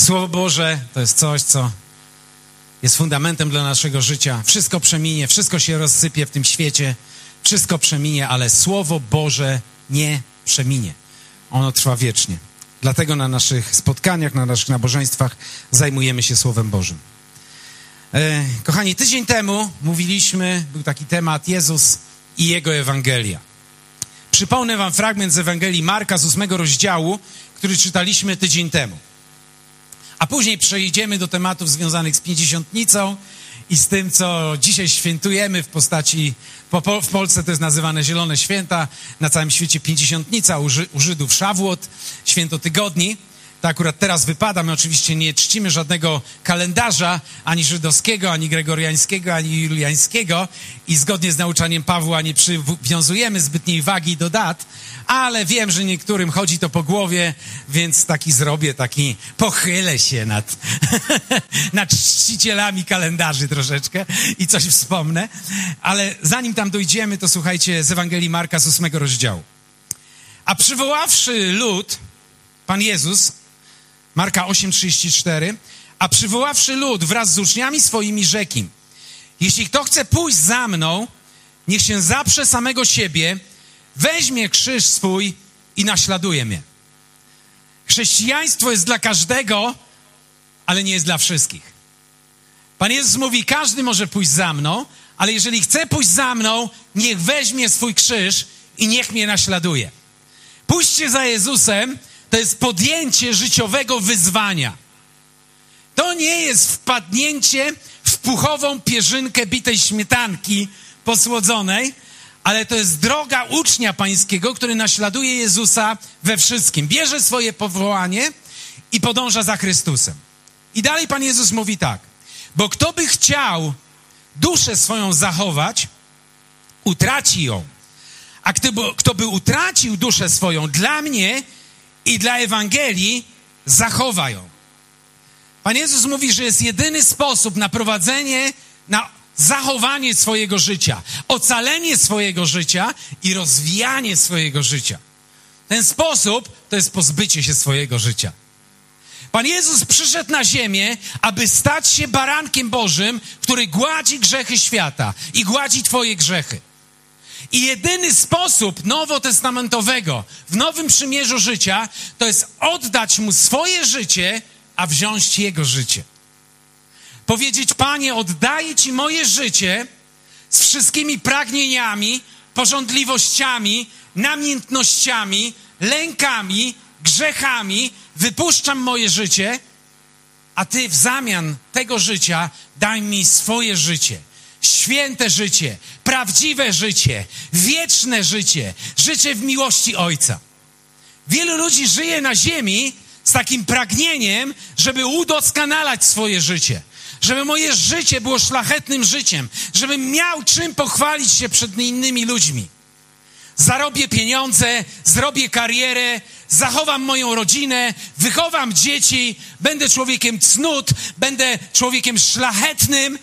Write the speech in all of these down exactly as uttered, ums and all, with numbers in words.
Słowo Boże to jest coś, co jest fundamentem dla naszego życia. Wszystko przeminie, wszystko się rozsypie w tym świecie, wszystko przeminie, ale Słowo Boże nie przeminie. Ono trwa wiecznie. Dlatego na naszych spotkaniach, na naszych nabożeństwach zajmujemy się Słowem Bożym. E, kochani, tydzień temu mówiliśmy, był taki temat Jezus i Jego Ewangelia. Przypomnę wam fragment z Ewangelii Marka z ósmego rozdziału, który czytaliśmy tydzień temu. A później przejdziemy do tematów związanych z Pięćdziesiątnicą i z tym, co dzisiaj świętujemy w postaci, w Polsce to jest nazywane Zielone Święta, na całym świecie Pięćdziesiątnica, u, Ży, u Żydów Szawłot, Święto Tygodni. To akurat teraz wypada, my oczywiście nie czcimy żadnego kalendarza, ani żydowskiego, ani gregoriańskiego, ani juliańskiego i zgodnie z nauczaniem Pawła nie przywiązujemy zbytniej wagi do dat, ale wiem, że niektórym chodzi to po głowie, więc taki zrobię, taki pochylę się nad, nad czcicielami kalendarzy troszeczkę i coś wspomnę. Ale zanim tam dojdziemy, to słuchajcie z Ewangelii Marka z ósmego rozdziału. A przywoławszy lud, Pan Jezus, Marka osiem trzydzieści cztery, a przywoławszy lud wraz z uczniami swoimi rzekł im: jeśli kto chce pójść za mną, niech się zaprze samego siebie, weźmie krzyż swój i naśladuje mnie. Chrześcijaństwo jest dla każdego, ale nie jest dla wszystkich. Pan Jezus mówi, każdy może pójść za mną, ale jeżeli chce pójść za mną, niech weźmie swój krzyż i niech mnie naśladuje. Pójście za Jezusem to jest podjęcie życiowego wyzwania. To nie jest wpadnięcie w puchową pierzynkę bitej śmietanki posłodzonej, ale to jest droga ucznia pańskiego, który naśladuje Jezusa we wszystkim. Bierze swoje powołanie i podąża za Chrystusem. I dalej Pan Jezus mówi tak: bo kto by chciał duszę swoją zachować, utraci ją. A kto by, kto by utracił duszę swoją dla mnie i dla Ewangelii, zachowa ją. Pan Jezus mówi, że jest jedyny sposób na prowadzenie, na zachowanie swojego życia, ocalenie swojego życia i rozwijanie swojego życia. Ten sposób to jest pozbycie się swojego życia. Pan Jezus przyszedł na ziemię, aby stać się barankiem Bożym, który gładzi grzechy świata i gładzi twoje grzechy. I jedyny sposób nowotestamentowego w Nowym Przymierzu życia to jest oddać Mu swoje życie, a wziąć Jego życie. Powiedzieć: Panie, oddaję Ci moje życie z wszystkimi pragnieniami, pożądliwościami, namiętnościami, lękami, grzechami. Wypuszczam moje życie, a Ty w zamian tego życia daj mi swoje życie. Święte życie, prawdziwe życie, wieczne życie, życie w miłości Ojca. Wielu ludzi żyje na ziemi z takim pragnieniem, żeby udoskonalać swoje życie, żeby moje życie było szlachetnym życiem, żebym miał czym pochwalić się przed innymi ludźmi. Zarobię pieniądze, zrobię karierę, zachowam moją rodzinę, wychowam dzieci, będę człowiekiem cnót, będę człowiekiem szlachetnym.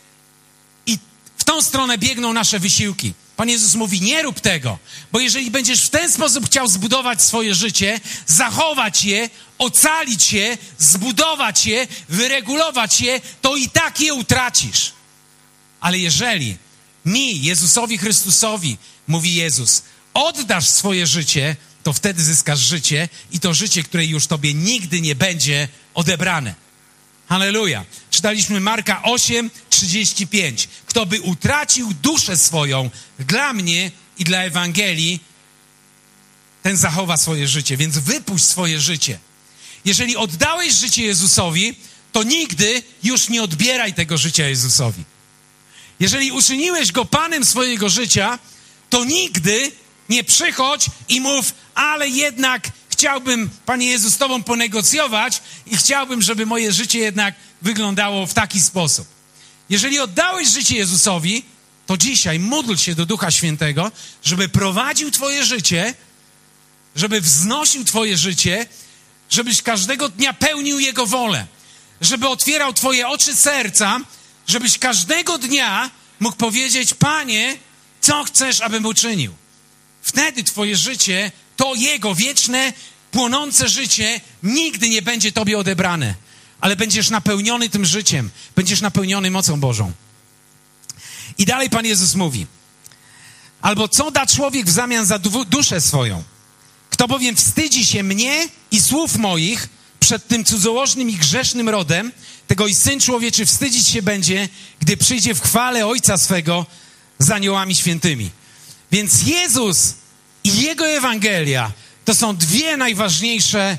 W tą stronę biegną nasze wysiłki. Pan Jezus mówi: nie rób tego, bo jeżeli będziesz w ten sposób chciał zbudować swoje życie, zachować je, ocalić je, zbudować je, wyregulować je, to i tak je utracisz. Ale jeżeli mi, Jezusowi Chrystusowi, mówi Jezus, oddasz swoje życie, to wtedy zyskasz życie i to życie, które już tobie nigdy nie będzie odebrane. Halleluja. Czytaliśmy Marka osiem trzydzieści pięć. Kto by utracił duszę swoją dla mnie i dla Ewangelii, ten zachowa swoje życie. Więc wypuść swoje życie. Jeżeli oddałeś życie Jezusowi, to nigdy już nie odbieraj tego życia Jezusowi. Jeżeli uczyniłeś Go Panem swojego życia, to nigdy nie przychodź i mów: ale jednak chciałbym, Panie Jezu, z Tobą ponegocjować i chciałbym, żeby moje życie jednak wyglądało w taki sposób. Jeżeli oddałeś życie Jezusowi, to dzisiaj módl się do Ducha Świętego, żeby prowadził Twoje życie, żeby wznosił Twoje życie, żebyś każdego dnia pełnił Jego wolę, żeby otwierał Twoje oczy serca, żebyś każdego dnia mógł powiedzieć: Panie, co chcesz, abym uczynił? Wtedy Twoje życie, to Jego wieczne, płonące życie nigdy nie będzie Tobie odebrane. ale będziesz napełniony tym życiem, będziesz napełniony mocą Bożą. I dalej Pan Jezus mówi, albo co da człowiek w zamian za du- duszę swoją? Kto bowiem wstydzi się mnie i słów moich przed tym cudzołożnym i grzesznym rodem, tego i Syn Człowieczy wstydzić się będzie, gdy przyjdzie w chwale Ojca swego z aniołami świętymi. Więc Jezus i Jego Ewangelia to są dwie najważniejsze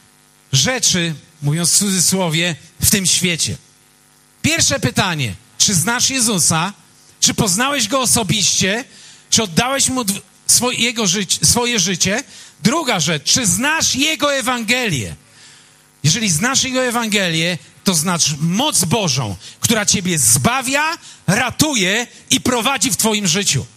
rzeczy, mówiąc w cudzysłowie, w tym świecie. Pierwsze pytanie, czy znasz Jezusa? Czy poznałeś Go osobiście? Czy oddałeś Mu swoje, jego życie, swoje życie? Druga rzecz, czy znasz Jego Ewangelię? Jeżeli znasz Jego Ewangelię, to znasz moc Bożą, która ciebie zbawia, ratuje i prowadzi w twoim życiu.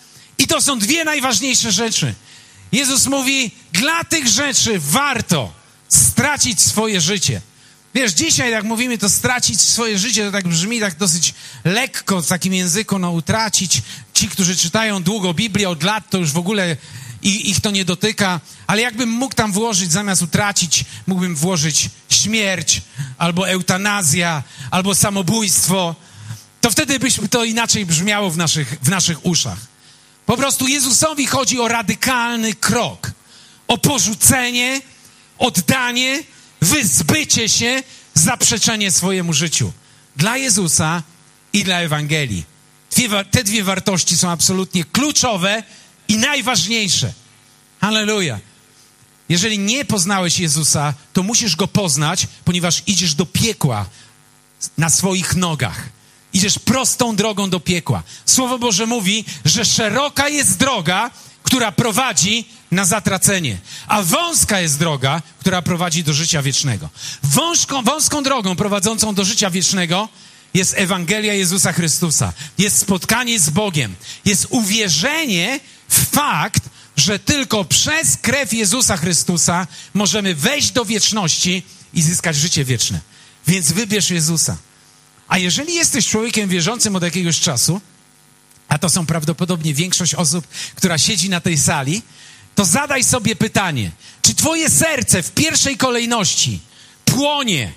I to są dwie najważniejsze rzeczy. Jezus mówi, dla tych rzeczy warto stracić swoje życie. Wiesz, dzisiaj jak mówimy to stracić swoje życie, to tak brzmi tak dosyć lekko w takim języku, no utracić. Ci, którzy czytają długo Biblię od lat, to już w ogóle i, ich to nie dotyka. Ale jakbym mógł tam włożyć, zamiast utracić, mógłbym włożyć śmierć, albo eutanazja, albo samobójstwo, to wtedy byśmy to inaczej brzmiało w naszych, w naszych uszach. Po prostu Jezusowi chodzi o radykalny krok, o porzucenie, oddanie, wyzbycie się, zaprzeczenie swojemu życiu. Dla Jezusa i dla Ewangelii. Dwie, te dwie wartości są absolutnie kluczowe i najważniejsze. Halleluja. Jeżeli nie poznałeś Jezusa, to musisz Go poznać, ponieważ idziesz do piekła na swoich nogach. Idziesz prostą drogą do piekła. Słowo Boże mówi, że szeroka jest droga, która prowadzi na zatracenie, a wąska jest droga, która prowadzi do życia wiecznego. Wąską, wąską drogą prowadzącą do życia wiecznego jest Ewangelia Jezusa Chrystusa. Jest spotkanie z Bogiem. Jest uwierzenie w fakt, że tylko przez krew Jezusa Chrystusa możemy wejść do wieczności i zyskać życie wieczne. Więc wybierz Jezusa. A jeżeli jesteś człowiekiem wierzącym od jakiegoś czasu, a to są prawdopodobnie większość osób, która siedzi na tej sali, to zadaj sobie pytanie, czy twoje serce w pierwszej kolejności płonie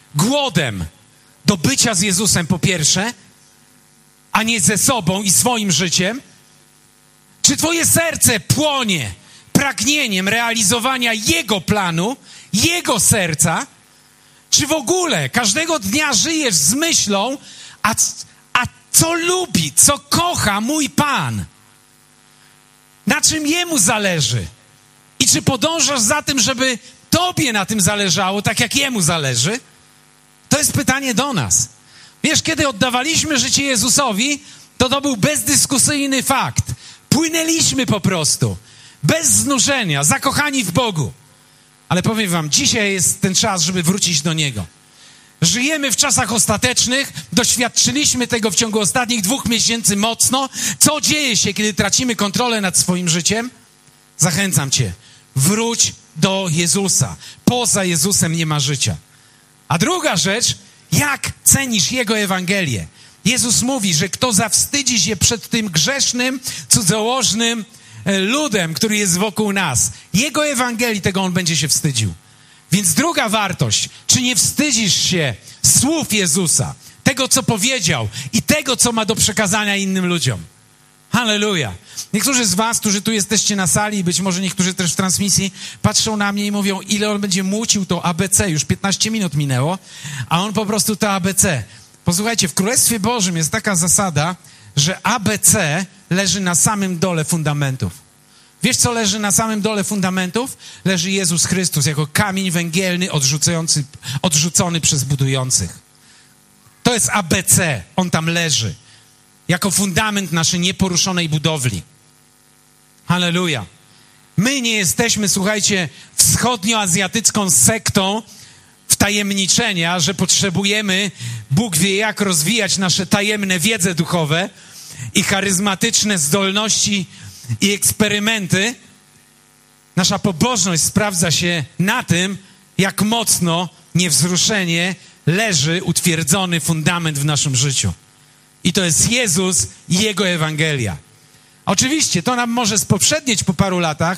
głodem do bycia z Jezusem po pierwsze, a nie ze sobą i swoim życiem? Czy twoje serce płonie pragnieniem realizowania Jego planu, Jego serca? Czy w ogóle każdego dnia żyjesz z myślą, a, a co lubi, co kocha mój Pan? Na czym Jemu zależy? I czy podążasz za tym, żeby Tobie na tym zależało, tak jak Jemu zależy? To jest pytanie do nas. Wiesz, kiedy oddawaliśmy życie Jezusowi, to to był bezdyskusyjny fakt. Płynęliśmy po prostu, bez znużenia, zakochani w Bogu. Ale powiem wam, dzisiaj jest ten czas, żeby wrócić do Niego. Żyjemy w czasach ostatecznych, doświadczyliśmy tego w ciągu ostatnich dwóch miesięcy mocno. Co dzieje się, kiedy tracimy kontrolę nad swoim życiem? Zachęcam cię, wróć do Jezusa. Poza Jezusem nie ma życia. A druga rzecz, jak cenisz Jego Ewangelię? Jezus mówi, że kto zawstydzi się przed tym grzesznym, cudzołożnym ludem, który jest wokół nas, Jego Ewangelii, tego on będzie się wstydził. Więc druga wartość, czy nie wstydzisz się słów Jezusa, tego, co powiedział i tego, co ma do przekazania innym ludziom? Halleluja. Niektórzy z was, którzy tu jesteście na sali, być może niektórzy też w transmisji, patrzą na mnie i mówią, ile on będzie mucił to A B C. Już piętnaście minut minęło, a on po prostu to A B C. Posłuchajcie, w Królestwie Bożym jest taka zasada, że A B C leży na samym dole fundamentów. Wiesz, co leży na samym dole fundamentów? Leży Jezus Chrystus jako kamień węgielny odrzucający, odrzucony przez budujących. To jest A B C. On tam leży. Jako fundament naszej nieporuszonej budowli. Halleluja. My nie jesteśmy, słuchajcie, wschodnioazjatycką sektą wtajemniczenia, że potrzebujemy, Bóg wie jak, rozwijać nasze tajemne wiedze duchowe i charyzmatyczne zdolności i eksperymenty. Nasza pobożność sprawdza się na tym, jak mocno, niewzruszenie leży utwierdzony fundament w naszym życiu. I to jest Jezus i Jego Ewangelia. Oczywiście, to nam może spoprzednieć po paru latach,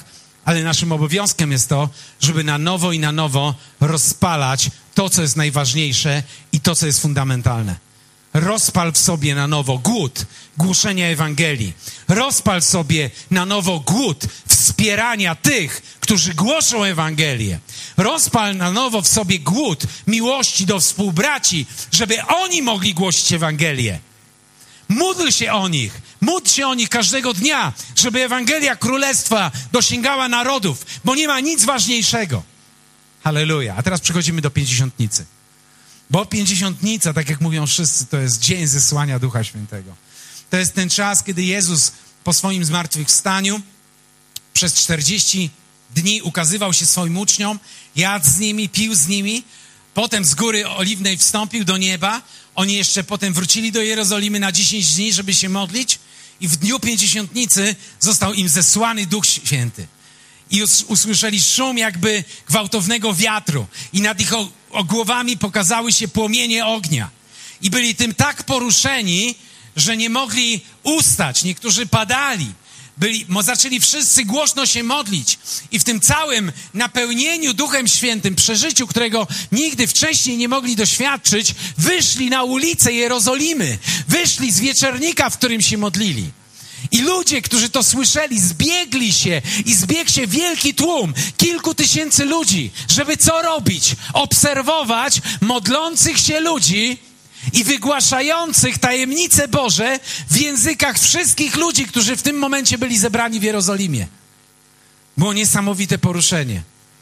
ale naszym obowiązkiem jest to, żeby na nowo i na nowo rozpalać to, co jest najważniejsze i to, co jest fundamentalne. Rozpal w sobie na nowo głód głoszenia Ewangelii. Rozpal sobie na nowo głód wspierania tych, którzy głoszą Ewangelię. Rozpal na nowo w sobie głód miłości do współbraci, żeby oni mogli głosić Ewangelię. Módl się o nich. Módl się o nich każdego dnia, żeby Ewangelia Królestwa dosięgała narodów, bo nie ma nic ważniejszego. Halleluja. A teraz przechodzimy do Pięćdziesiątnicy. Bo Pięćdziesiątnica, tak jak mówią wszyscy, to jest dzień zesłania Ducha Świętego. To jest ten czas, kiedy Jezus po swoim zmartwychwstaniu przez czterdzieści dni ukazywał się swoim uczniom, jadł z nimi, pił z nimi, potem z Góry Oliwnej wstąpił do nieba. Oni jeszcze potem wrócili do Jerozolimy na dziesięć dni, żeby się modlić i w dniu Pięćdziesiątnicy został im zesłany Duch Święty. I us- usłyszeli szum jakby gwałtownego wiatru i nad ich o- o głowami pokazały się płomienie ognia. I byli tym tak poruszeni, że nie mogli ustać. Niektórzy padali. Byli, mo, zaczęli wszyscy głośno się modlić. I w tym całym napełnieniu Duchem Świętym, przeżyciu, którego nigdy wcześniej nie mogli doświadczyć, wyszli na ulicę Jerozolimy. Wyszli z wieczernika, w którym się modlili. I ludzie, którzy to słyszeli, zbiegli się i zbiegł się wielki tłum, kilku tysięcy ludzi, żeby co robić? Obserwować modlących się ludzi i wygłaszających tajemnice Boże w językach wszystkich ludzi, którzy w tym momencie byli zebrani w Jerozolimie. Było niesamowite poruszenie.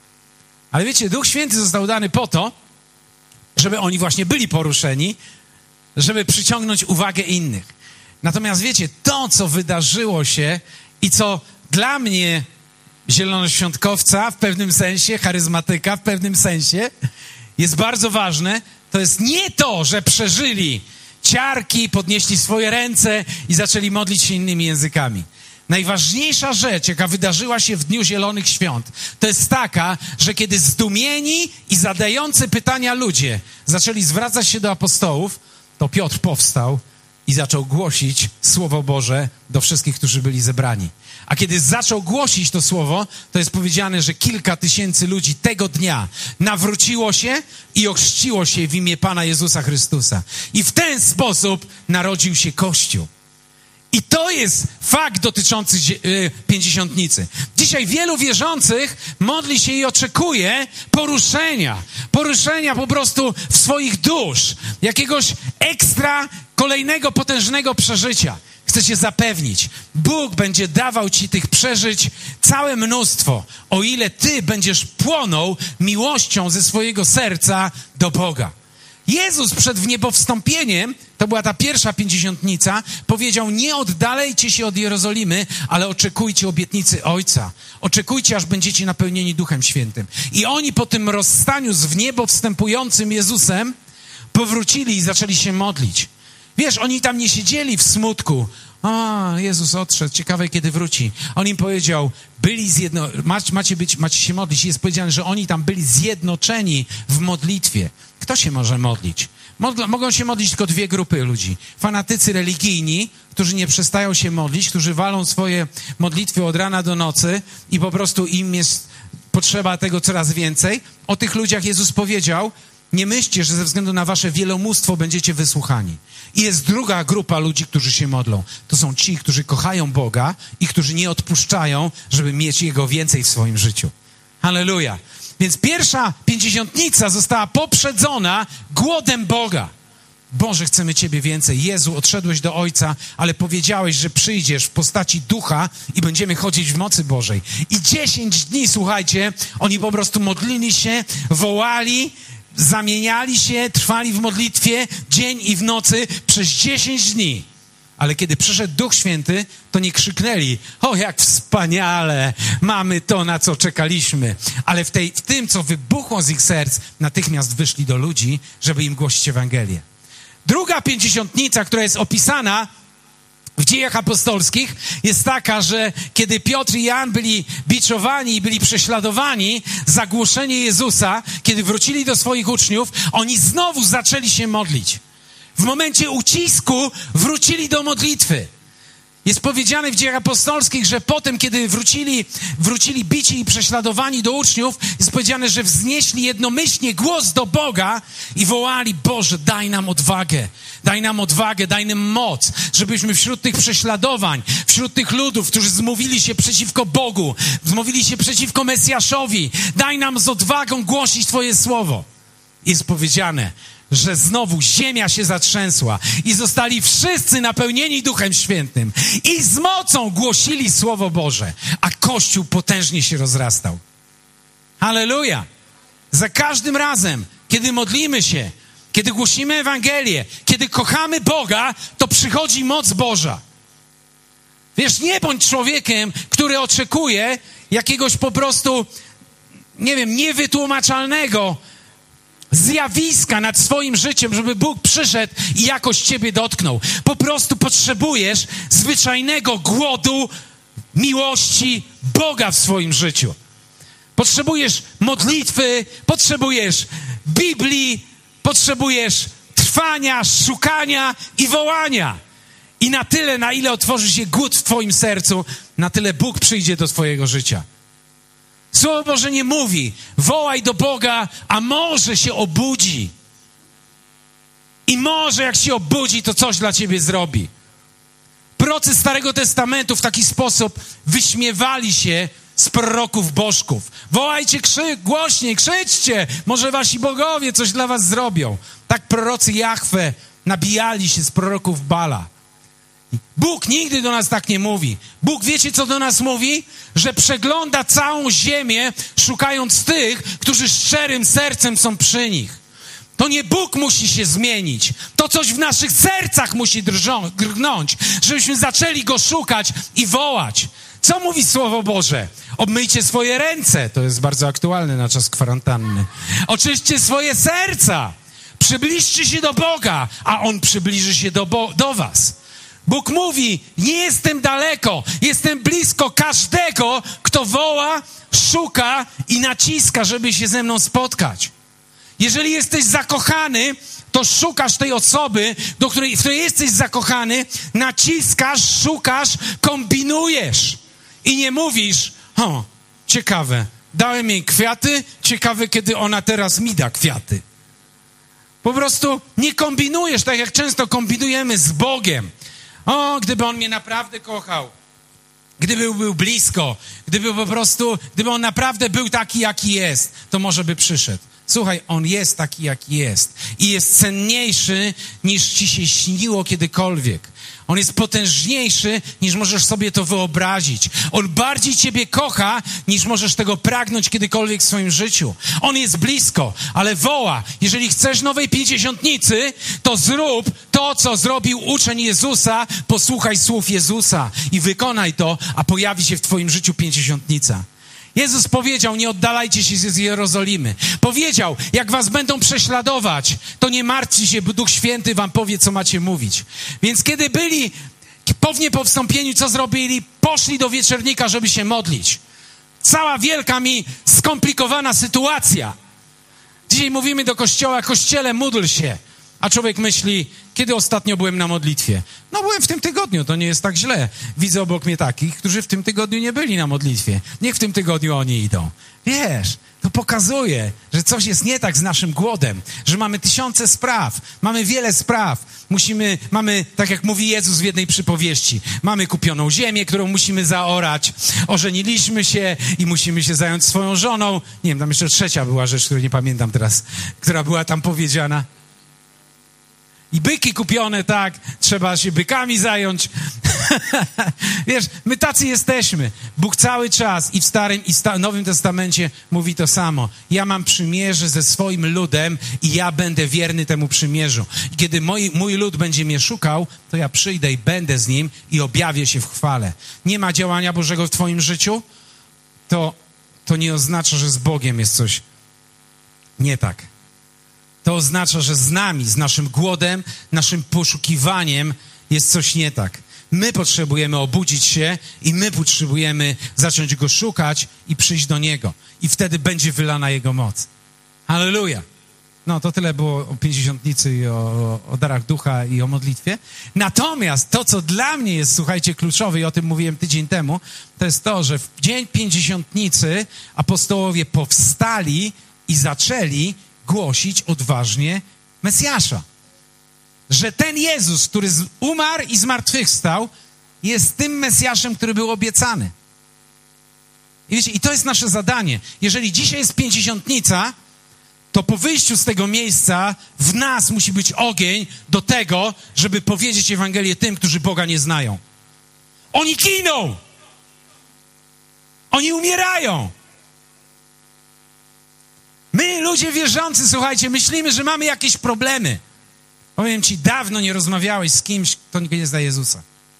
Ale wiecie, Duch Święty został dany po to, żeby oni właśnie byli poruszeni, żeby przyciągnąć uwagę innych. Natomiast wiecie, to, co wydarzyło się i co dla mnie, zielonoświątkowca w pewnym sensie, charyzmatyka w pewnym sensie, jest bardzo ważne, to jest nie to, że przeżyli ciarki, podnieśli swoje ręce i zaczęli modlić się innymi językami. Najważniejsza rzecz, jaka wydarzyła się w Dniu Zielonych Świąt, to jest taka, że kiedy zdumieni i zadający pytania ludzie zaczęli zwracać się do apostołów, to Piotr powstał i zaczął głosić Słowo Boże do wszystkich, którzy byli zebrani. A kiedy zaczął głosić to Słowo, to jest powiedziane, że kilka tysięcy ludzi tego dnia nawróciło się i ochrzciło się w imię Pana Jezusa Chrystusa. I w ten sposób narodził się Kościół. I to jest fakt dotyczący yy, Pięćdziesiątnicy. Dzisiaj wielu wierzących modli się i oczekuje poruszenia. Poruszenia po prostu w swoich dusz. Jakiegoś ekstra, kolejnego potężnego przeżycia. Chcę cię zapewnić, Bóg będzie dawał ci tych przeżyć całe mnóstwo, o ile ty będziesz płonął miłością ze swojego serca do Boga. Jezus przed wniebowstąpieniem, to była ta pierwsza pięćdziesiątnica, powiedział: nie oddalejcie się od Jerozolimy, ale oczekujcie obietnicy Ojca. Oczekujcie, aż będziecie napełnieni Duchem Świętym. I oni po tym rozstaniu z w niebo wstępującym Jezusem powrócili i zaczęli się modlić. Wiesz, oni tam nie siedzieli w smutku. A, Jezus odszedł, ciekawe kiedy wróci. On im powiedział, byli zjedno... macie, być, macie się modlić. Jest powiedziane, że oni tam byli zjednoczeni w modlitwie. Kto się może modlić? Modl- mogą się modlić tylko dwie grupy ludzi. Fanatycy religijni, którzy nie przestają się modlić, którzy walą swoje modlitwy od rana do nocy i po prostu im jest potrzeba tego coraz więcej. O tych ludziach Jezus powiedział, nie myślcie, że ze względu na wasze wielomóstwo będziecie wysłuchani. I jest druga grupa ludzi, którzy się modlą. To są ci, którzy kochają Boga i którzy nie odpuszczają, żeby mieć Jego więcej w swoim życiu. Halleluja. Więc pierwsza pięćdziesiątnica została poprzedzona głodem Boga. Boże, chcemy Ciebie więcej. Jezu, odszedłeś do Ojca, ale powiedziałeś, że przyjdziesz w postaci Ducha i będziemy chodzić w mocy Bożej. I dziesięć dni, słuchajcie, oni po prostu modlili się, wołali, zamieniali się, trwali w modlitwie dzień i w nocy przez dziesięć dni. Ale kiedy przyszedł Duch Święty, to nie krzyknęli, o jak wspaniale, mamy to, na co czekaliśmy. Ale w, tej, w tym, co wybuchło z ich serc, natychmiast wyszli do ludzi, żeby im głosić Ewangelię. Druga pięćdziesiątnica, która jest opisana w Dziejach Apostolskich, jest taka, że kiedy Piotr i Jan byli biczowani i byli prześladowani za głoszenie Jezusa, kiedy wrócili do swoich uczniów, oni znowu zaczęli się modlić. W momencie ucisku wrócili do modlitwy. Jest powiedziane w Dziejach Apostolskich, że potem, kiedy wrócili, wrócili bici i prześladowani do uczniów, jest powiedziane, że wznieśli jednomyślnie głos do Boga i wołali: Boże, daj nam odwagę, daj nam odwagę, daj nam moc, żebyśmy wśród tych prześladowań, wśród tych ludów, którzy zmówili się przeciwko Bogu, zmówili się przeciwko Mesjaszowi, daj nam z odwagą głosić Twoje słowo. Jest powiedziane, że znowu ziemia się zatrzęsła i zostali wszyscy napełnieni Duchem Świętym i z mocą głosili Słowo Boże, a Kościół potężnie się rozrastał. Halleluja! Za każdym razem, kiedy modlimy się, kiedy głosimy Ewangelię, kiedy kochamy Boga, to przychodzi moc Boża. Wiesz, nie bądź człowiekiem, który oczekuje jakiegoś po prostu, nie wiem, niewytłumaczalnego zjawiska nad swoim życiem, żeby Bóg przyszedł i jakoś ciebie dotknął. Po prostu potrzebujesz zwyczajnego głodu miłości Boga w swoim życiu. Potrzebujesz modlitwy, potrzebujesz Biblii, potrzebujesz trwania, szukania i wołania. I na tyle, na ile otworzy się głód w twoim sercu, na tyle Bóg przyjdzie do twojego życia. Słowo Boże nie mówi: wołaj do Boga, a może się obudzi. I może jak się obudzi, to coś dla ciebie zrobi. Prorocy Starego Testamentu w taki sposób wyśmiewali się z proroków bożków. Wołajcie krzy- głośniej, krzyczcie, może wasi bogowie coś dla was zrobią. Tak prorocy Jahwe nabijali się z proroków Bala. Bóg nigdy do nas tak nie mówi. Bóg, wiecie, co do nas mówi? Że przegląda całą ziemię, szukając tych, którzy szczerym sercem są przy nich. To nie Bóg musi się zmienić. To coś w naszych sercach musi drżą, drgnąć, żebyśmy zaczęli Go szukać i wołać. Co mówi Słowo Boże? Obmyjcie swoje ręce. To jest bardzo aktualne na czas kwarantanny. Oczyśćcie swoje serca. Przybliżcie się do Boga, a On przybliży się do, bo- do was. Bóg mówi: nie jestem daleko, jestem blisko każdego, kto woła, szuka i naciska, żeby się ze mną spotkać. Jeżeli jesteś zakochany, to szukasz tej osoby, do której, w której jesteś zakochany, naciskasz, szukasz, kombinujesz. I nie mówisz: o, ciekawe, dałem jej kwiaty, ciekawe, kiedy ona teraz mi da kwiaty. Po prostu nie kombinujesz, tak jak często kombinujemy z Bogiem. O, gdyby On mnie naprawdę kochał, gdyby był blisko, gdyby po prostu, gdyby On naprawdę był taki, jaki jest, to może by przyszedł. Słuchaj, On jest taki, jaki jest i jest cenniejszy, niż ci się śniło kiedykolwiek. On jest potężniejszy, niż możesz sobie to wyobrazić. On bardziej ciebie kocha, niż możesz tego pragnąć kiedykolwiek w swoim życiu. On jest blisko, ale woła: jeżeli chcesz nowej pięćdziesiątnicy, to zrób to, co zrobił uczeń Jezusa, posłuchaj słów Jezusa i wykonaj to, a pojawi się w twoim życiu pięćdziesiątnica. Jezus powiedział: nie oddalajcie się z Jerozolimy. Powiedział: jak was będą prześladować, to nie martwcie się, bo Duch Święty wam powie, co macie mówić. Więc kiedy byli po niepowstąpieniu, co zrobili? Poszli do wieczernika, żeby się modlić. Cała wielka mi skomplikowana sytuacja. Dzisiaj mówimy do kościoła: Kościele, módl się. A człowiek myśli: kiedy ostatnio byłem na modlitwie? No byłem w tym tygodniu, to nie jest tak źle. Widzę obok mnie takich, którzy w tym tygodniu nie byli na modlitwie. Niech w tym tygodniu oni idą. Wiesz, to pokazuje, że coś jest nie tak z naszym głodem, że mamy tysiące spraw, mamy wiele spraw. Musimy, mamy, tak jak mówi Jezus w jednej przypowieści, mamy kupioną ziemię, którą musimy zaorać, ożeniliśmy się i musimy się zająć swoją żoną. Nie wiem, tam jeszcze trzecia była rzecz, której nie pamiętam teraz, która była tam powiedziana. I byki kupione, tak, trzeba się bykami zająć. Wiesz, my tacy jesteśmy. Bóg cały czas i w Starym, i sta- Nowym Testamencie mówi to samo. Ja mam przymierze ze swoim ludem i ja będę wierny temu przymierzu. I kiedy moi, mój lud będzie mnie szukał, to ja przyjdę i będę z nim i objawię się w chwale. Nie ma działania Bożego w twoim życiu? To, to nie oznacza, że z Bogiem jest coś nie tak. To oznacza, że z nami, z naszym głodem, naszym poszukiwaniem jest coś nie tak. My potrzebujemy obudzić się i my potrzebujemy zacząć Go szukać i przyjść do Niego. I wtedy będzie wylana Jego moc. Halleluja. No, to tyle było o pięćdziesiątnicy i o, o darach ducha i o modlitwie. Natomiast to, co dla mnie jest, słuchajcie, kluczowe i o tym mówiłem tydzień temu, to jest to, że w dzień pięćdziesiątnicy apostołowie powstali i zaczęli głosić odważnie Mesjasza. Że ten Jezus, który umarł i zmartwychwstał, jest tym Mesjaszem, który był obiecany. I wiecie, i to jest nasze zadanie. Jeżeli dzisiaj jest pięćdziesiątnica, to po wyjściu z tego miejsca w nas musi być ogień do tego, żeby powiedzieć Ewangelię tym, którzy Boga nie znają. Oni giną! Oni umierają! My, ludzie wierzący, słuchajcie, myślimy, że mamy jakieś problemy. Powiem ci, dawno nie rozmawiałeś z kimś, kto nie zna Jezusa.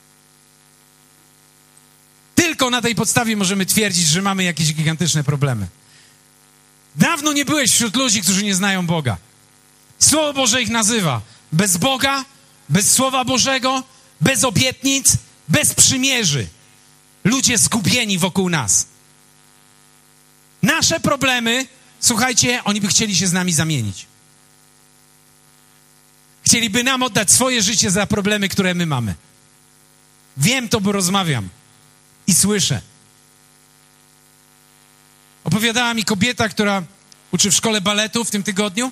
Tylko na tej podstawie możemy twierdzić, że mamy jakieś gigantyczne problemy. Dawno nie byłeś wśród ludzi, którzy nie znają Boga. Słowo Boże ich nazywa. Bez Boga, bez Słowa Bożego, bez obietnic, bez przymierzy. Ludzie zgubieni wokół nas. Nasze problemy, słuchajcie, oni by chcieli się z nami zamienić. Chcieliby nam oddać swoje życie za problemy, które my mamy. Wiem to, bo rozmawiam i słyszę. Opowiadała mi kobieta, która uczy w szkole baletu w tym tygodniu.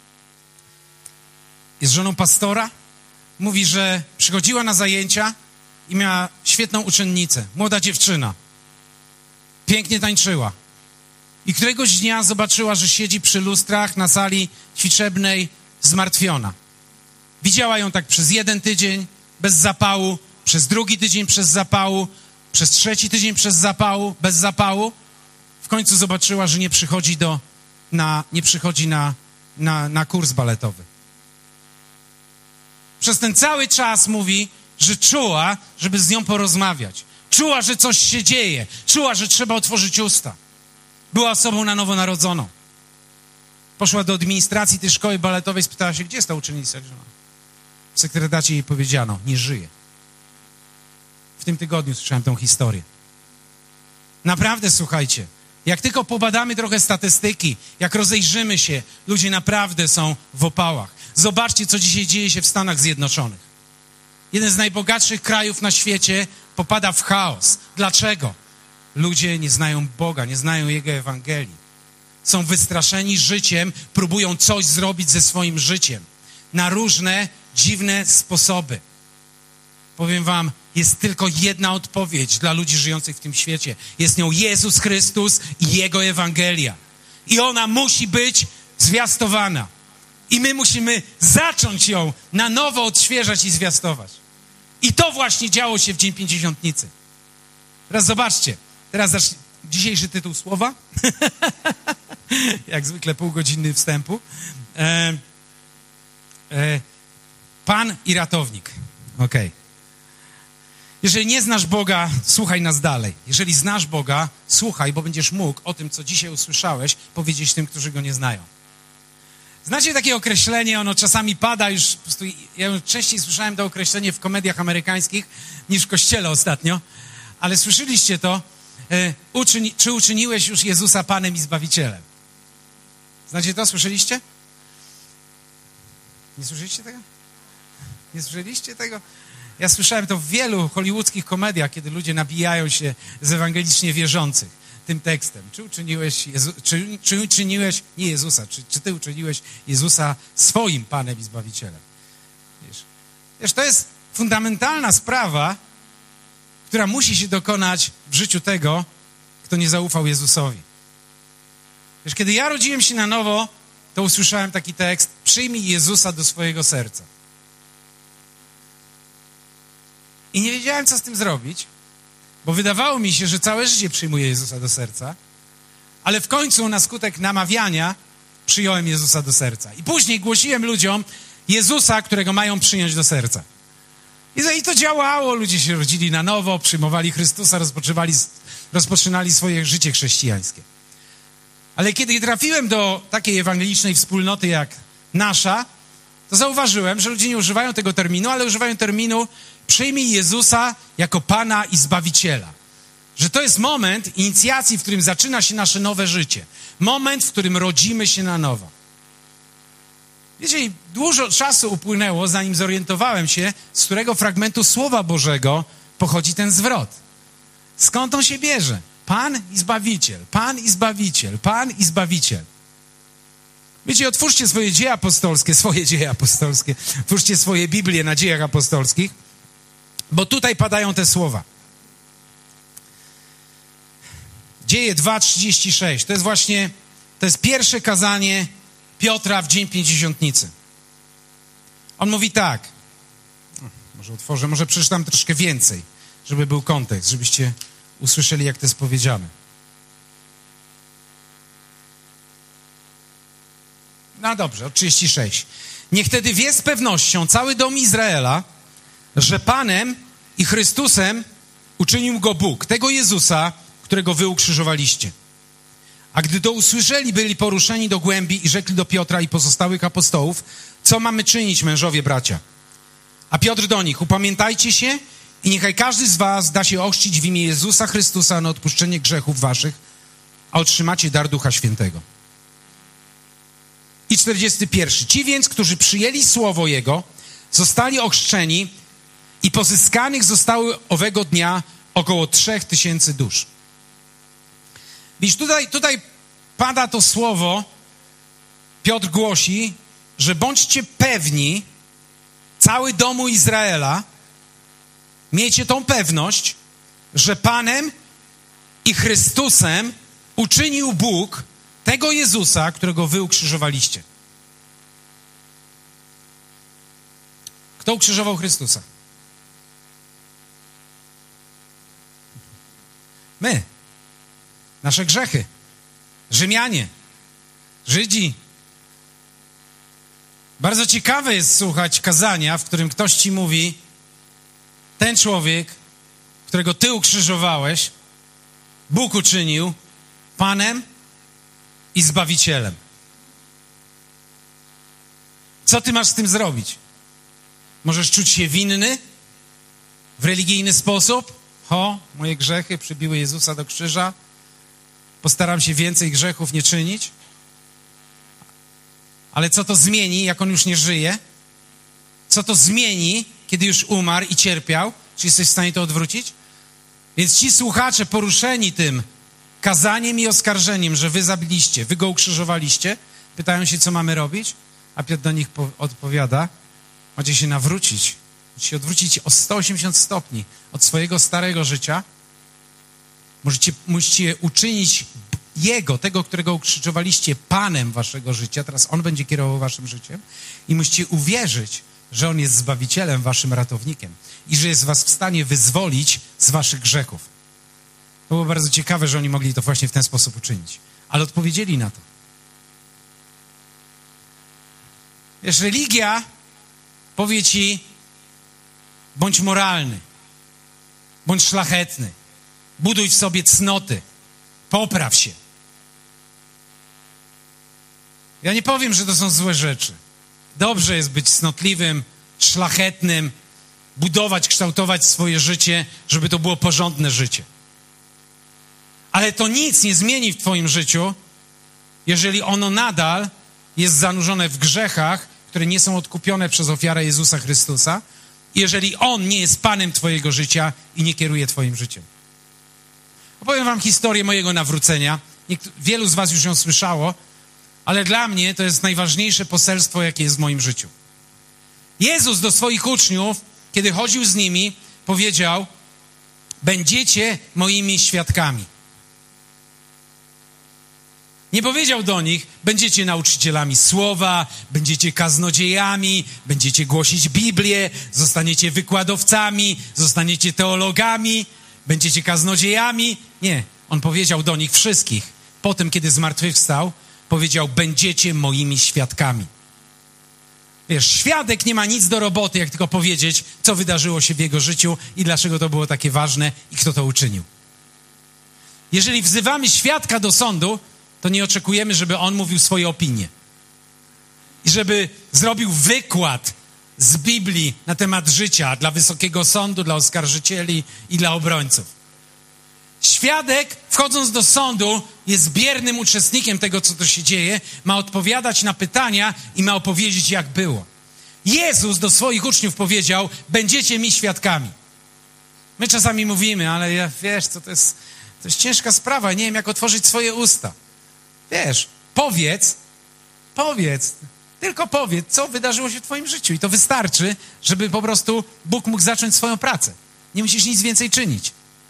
Jest żoną pastora. Mówi, że przychodziła na zajęcia i miała świetną uczennicę. Młoda dziewczyna. Pięknie tańczyła. I któregoś dnia zobaczyła, że siedzi przy lustrach na sali ćwiczebnej zmartwiona. Widziała ją tak przez jeden tydzień bez zapału, przez drugi tydzień przez zapału, przez trzeci tydzień przez zapału, bez zapału. W końcu zobaczyła, że nie przychodzi do, na, nie przychodzi na, na, na kurs baletowy. Przez ten cały czas mówi, że czuła, żeby z nią porozmawiać. Czuła, że coś się dzieje. Czuła, że trzeba otworzyć usta. Była osobą na nowo narodzoną. Poszła do administracji tej szkoły baletowej, spytała się, gdzie jest ta uczennica? W sekretariacie jej powiedziano, nie żyje. W tym tygodniu słyszałem tę historię. Naprawdę, słuchajcie, jak tylko pobadamy trochę statystyki, jak rozejrzymy się, ludzie naprawdę są w opałach. Zobaczcie, co dzisiaj dzieje się w Stanach Zjednoczonych. Jeden z najbogatszych krajów na świecie popada w chaos. Dlaczego? Ludzie nie znają Boga, nie znają Jego Ewangelii. Są wystraszeni życiem, próbują coś zrobić ze swoim życiem. Na różne, dziwne sposoby. Powiem wam, jest tylko jedna odpowiedź dla ludzi żyjących w tym świecie. Jest nią Jezus Chrystus i Jego Ewangelia. I ona musi być zwiastowana. I my musimy zacząć ją na nowo odświeżać i zwiastować. I to właśnie działo się w Dzień Pięćdziesiątnicy. Teraz zobaczcie. Teraz zacz... dzisiejszy tytuł słowa. Jak zwykle półgodzinny wstępu. E... E... Pan i ratownik. Okej. Okay. Jeżeli nie znasz Boga, słuchaj nas dalej. Jeżeli znasz Boga, słuchaj, bo będziesz mógł o tym, co dzisiaj usłyszałeś, powiedzieć tym, którzy Go nie znają. Znacie takie określenie, ono czasami pada już, po prostu ja już częściej słyszałem to określenie w komediach amerykańskich niż w kościele ostatnio, ale słyszeliście to, e, uczyni, czy uczyniłeś już Jezusa Panem i Zbawicielem? Znacie to? Słyszeliście? Nie słyszeliście tego? Nie słyszeliście tego? Ja słyszałem to w wielu hollywoodzkich komediach, kiedy ludzie nabijają się z ewangelicznie wierzących tym tekstem. Czy uczyniłeś, Jezu, czy, czy uczyniłeś nie Jezusa, czy, czy ty uczyniłeś Jezusa swoim Panem i Zbawicielem? Wiesz, wiesz, to jest fundamentalna sprawa, która musi się dokonać w życiu tego, kto nie zaufał Jezusowi. Wiesz, kiedy ja rodziłem się na nowo, to usłyszałem taki tekst: przyjmij Jezusa do swojego serca. I nie wiedziałem, co z tym zrobić, bo wydawało mi się, że całe życie przyjmuję Jezusa do serca, ale w końcu na skutek namawiania przyjąłem Jezusa do serca. I później głosiłem ludziom Jezusa, którego mają przyjąć do serca. I to działało, ludzie się rodzili na nowo, przyjmowali Chrystusa, rozpoczynali, rozpoczynali swoje życie chrześcijańskie. Ale kiedy trafiłem do takiej ewangelicznej wspólnoty jak nasza, to zauważyłem, że ludzie nie używają tego terminu, ale używają terminu przyjmij Jezusa jako Pana i Zbawiciela. Że to jest moment inicjacji, w którym zaczyna się nasze nowe życie. Moment, w którym rodzimy się na nowo. Wiecie, dużo czasu upłynęło, zanim zorientowałem się, z którego fragmentu Słowa Bożego pochodzi ten zwrot. Skąd on się bierze? Pan i Zbawiciel, Pan i Zbawiciel, Pan i Zbawiciel. Wiecie, otwórzcie swoje dzieje apostolskie, swoje dzieje apostolskie, otwórzcie swoje Biblię na dziejach apostolskich, bo tutaj padają te słowa. Dzieje dwa trzydzieści sześć, to jest właśnie, to jest pierwsze kazanie Piotra w Dzień Pięćdziesiątnicy. On mówi tak, może otworzę, może przeczytam troszkę więcej, żeby był kontekst, żebyście usłyszeli, jak to jest powiedziane. No dobrze, od trzydzieści sześć. Niech wtedy wie z pewnością cały dom Izraela, że Panem i Chrystusem uczynił go Bóg, tego Jezusa, którego wy ukrzyżowaliście. A gdy to usłyszeli, byli poruszeni do głębi i rzekli do Piotra i pozostałych apostołów, co mamy czynić, mężowie, bracia? A Piotr do nich, upamiętajcie się i niechaj każdy z was da się ochrzcić w imię Jezusa Chrystusa na odpuszczenie grzechów waszych, a otrzymacie dar Ducha Świętego. I czterdziesty pierwszy. Ci więc, którzy przyjęli słowo Jego, zostali ochrzczeni i pozyskanych zostały owego dnia około trzech tysięcy dusz. Widzisz, tutaj, tutaj pada to słowo, Piotr głosi, że bądźcie pewni, cały domu Izraela, miejcie tą pewność, że Panem i Chrystusem uczynił Bóg tego Jezusa, którego wy ukrzyżowaliście. Kto ukrzyżował Chrystusa? My. Nasze grzechy. Rzymianie. Żydzi. Bardzo ciekawe jest słuchać kazania, w którym ktoś ci mówi, ten człowiek, którego ty ukrzyżowałeś, Bóg uczynił Panem i Zbawicielem. Co ty masz z tym zrobić? Możesz czuć się winny w religijny sposób? Ho, moje grzechy przybiły Jezusa do krzyża. Postaram się więcej grzechów nie czynić. Ale co to zmieni, jak on już nie żyje? Co to zmieni, kiedy już umarł i cierpiał? Czy jesteś w stanie to odwrócić? Więc ci słuchacze poruszeni tym kazaniem i oskarżeniem, że wy zabiliście, wy go ukrzyżowaliście, pytają się, co mamy robić? A Piotr do nich po- odpowiada, macie się nawrócić, macie się odwrócić o sto osiemdziesiąt stopni od swojego starego życia. Możecie, musicie uczynić Jego, tego, którego ukrzyżowaliście, Panem waszego życia. Teraz On będzie kierował waszym życiem. I musicie uwierzyć, że On jest Zbawicielem, waszym ratownikiem. I że jest was w stanie wyzwolić z waszych grzechów. To było bardzo ciekawe, że oni mogli to właśnie w ten sposób uczynić. Ale odpowiedzieli na to. Wiesz, religia powie ci, bądź moralny, bądź szlachetny, buduj w sobie cnoty, popraw się. Ja nie powiem, że to są złe rzeczy. Dobrze jest być cnotliwym, szlachetnym, budować, kształtować swoje życie, żeby to było porządne życie. Ale to nic nie zmieni w twoim życiu, jeżeli ono nadal jest zanurzone w grzechach, które nie są odkupione przez ofiarę Jezusa Chrystusa, jeżeli On nie jest Panem twojego życia i nie kieruje twoim życiem. Opowiem wam historię mojego nawrócenia. Niektó- wielu z was już ją słyszało, ale dla mnie to jest najważniejsze poselstwo, jakie jest w moim życiu. Jezus do swoich uczniów, kiedy chodził z nimi, powiedział, będziecie moimi świadkami. Nie powiedział do nich, będziecie nauczycielami słowa, będziecie kaznodziejami, będziecie głosić Biblię, zostaniecie wykładowcami, zostaniecie teologami, będziecie kaznodziejami. Nie, on powiedział do nich wszystkich, potem kiedy zmartwychwstał, powiedział, będziecie moimi świadkami. Wiesz, świadek nie ma nic do roboty, jak tylko powiedzieć, co wydarzyło się w jego życiu i dlaczego to było takie ważne i kto to uczynił. Jeżeli wzywamy świadka do sądu, to nie oczekujemy, żeby on mówił swoje opinie. I żeby zrobił wykład z Biblii na temat życia dla Wysokiego Sądu, dla oskarżycieli i dla obrońców. Świadek, wchodząc do sądu, jest biernym uczestnikiem tego, co tu się dzieje, ma odpowiadać na pytania i ma opowiedzieć, jak było. Jezus do swoich uczniów powiedział, będziecie mi świadkami. My czasami mówimy, ale ja, wiesz, co to jest, to jest ciężka sprawa, nie wiem, jak otworzyć swoje usta. Wiesz, powiedz, powiedz, tylko powiedz, co wydarzyło się w twoim życiu i to wystarczy, żeby po prostu Bóg mógł zacząć swoją pracę. Nie musisz nic więcej czynić.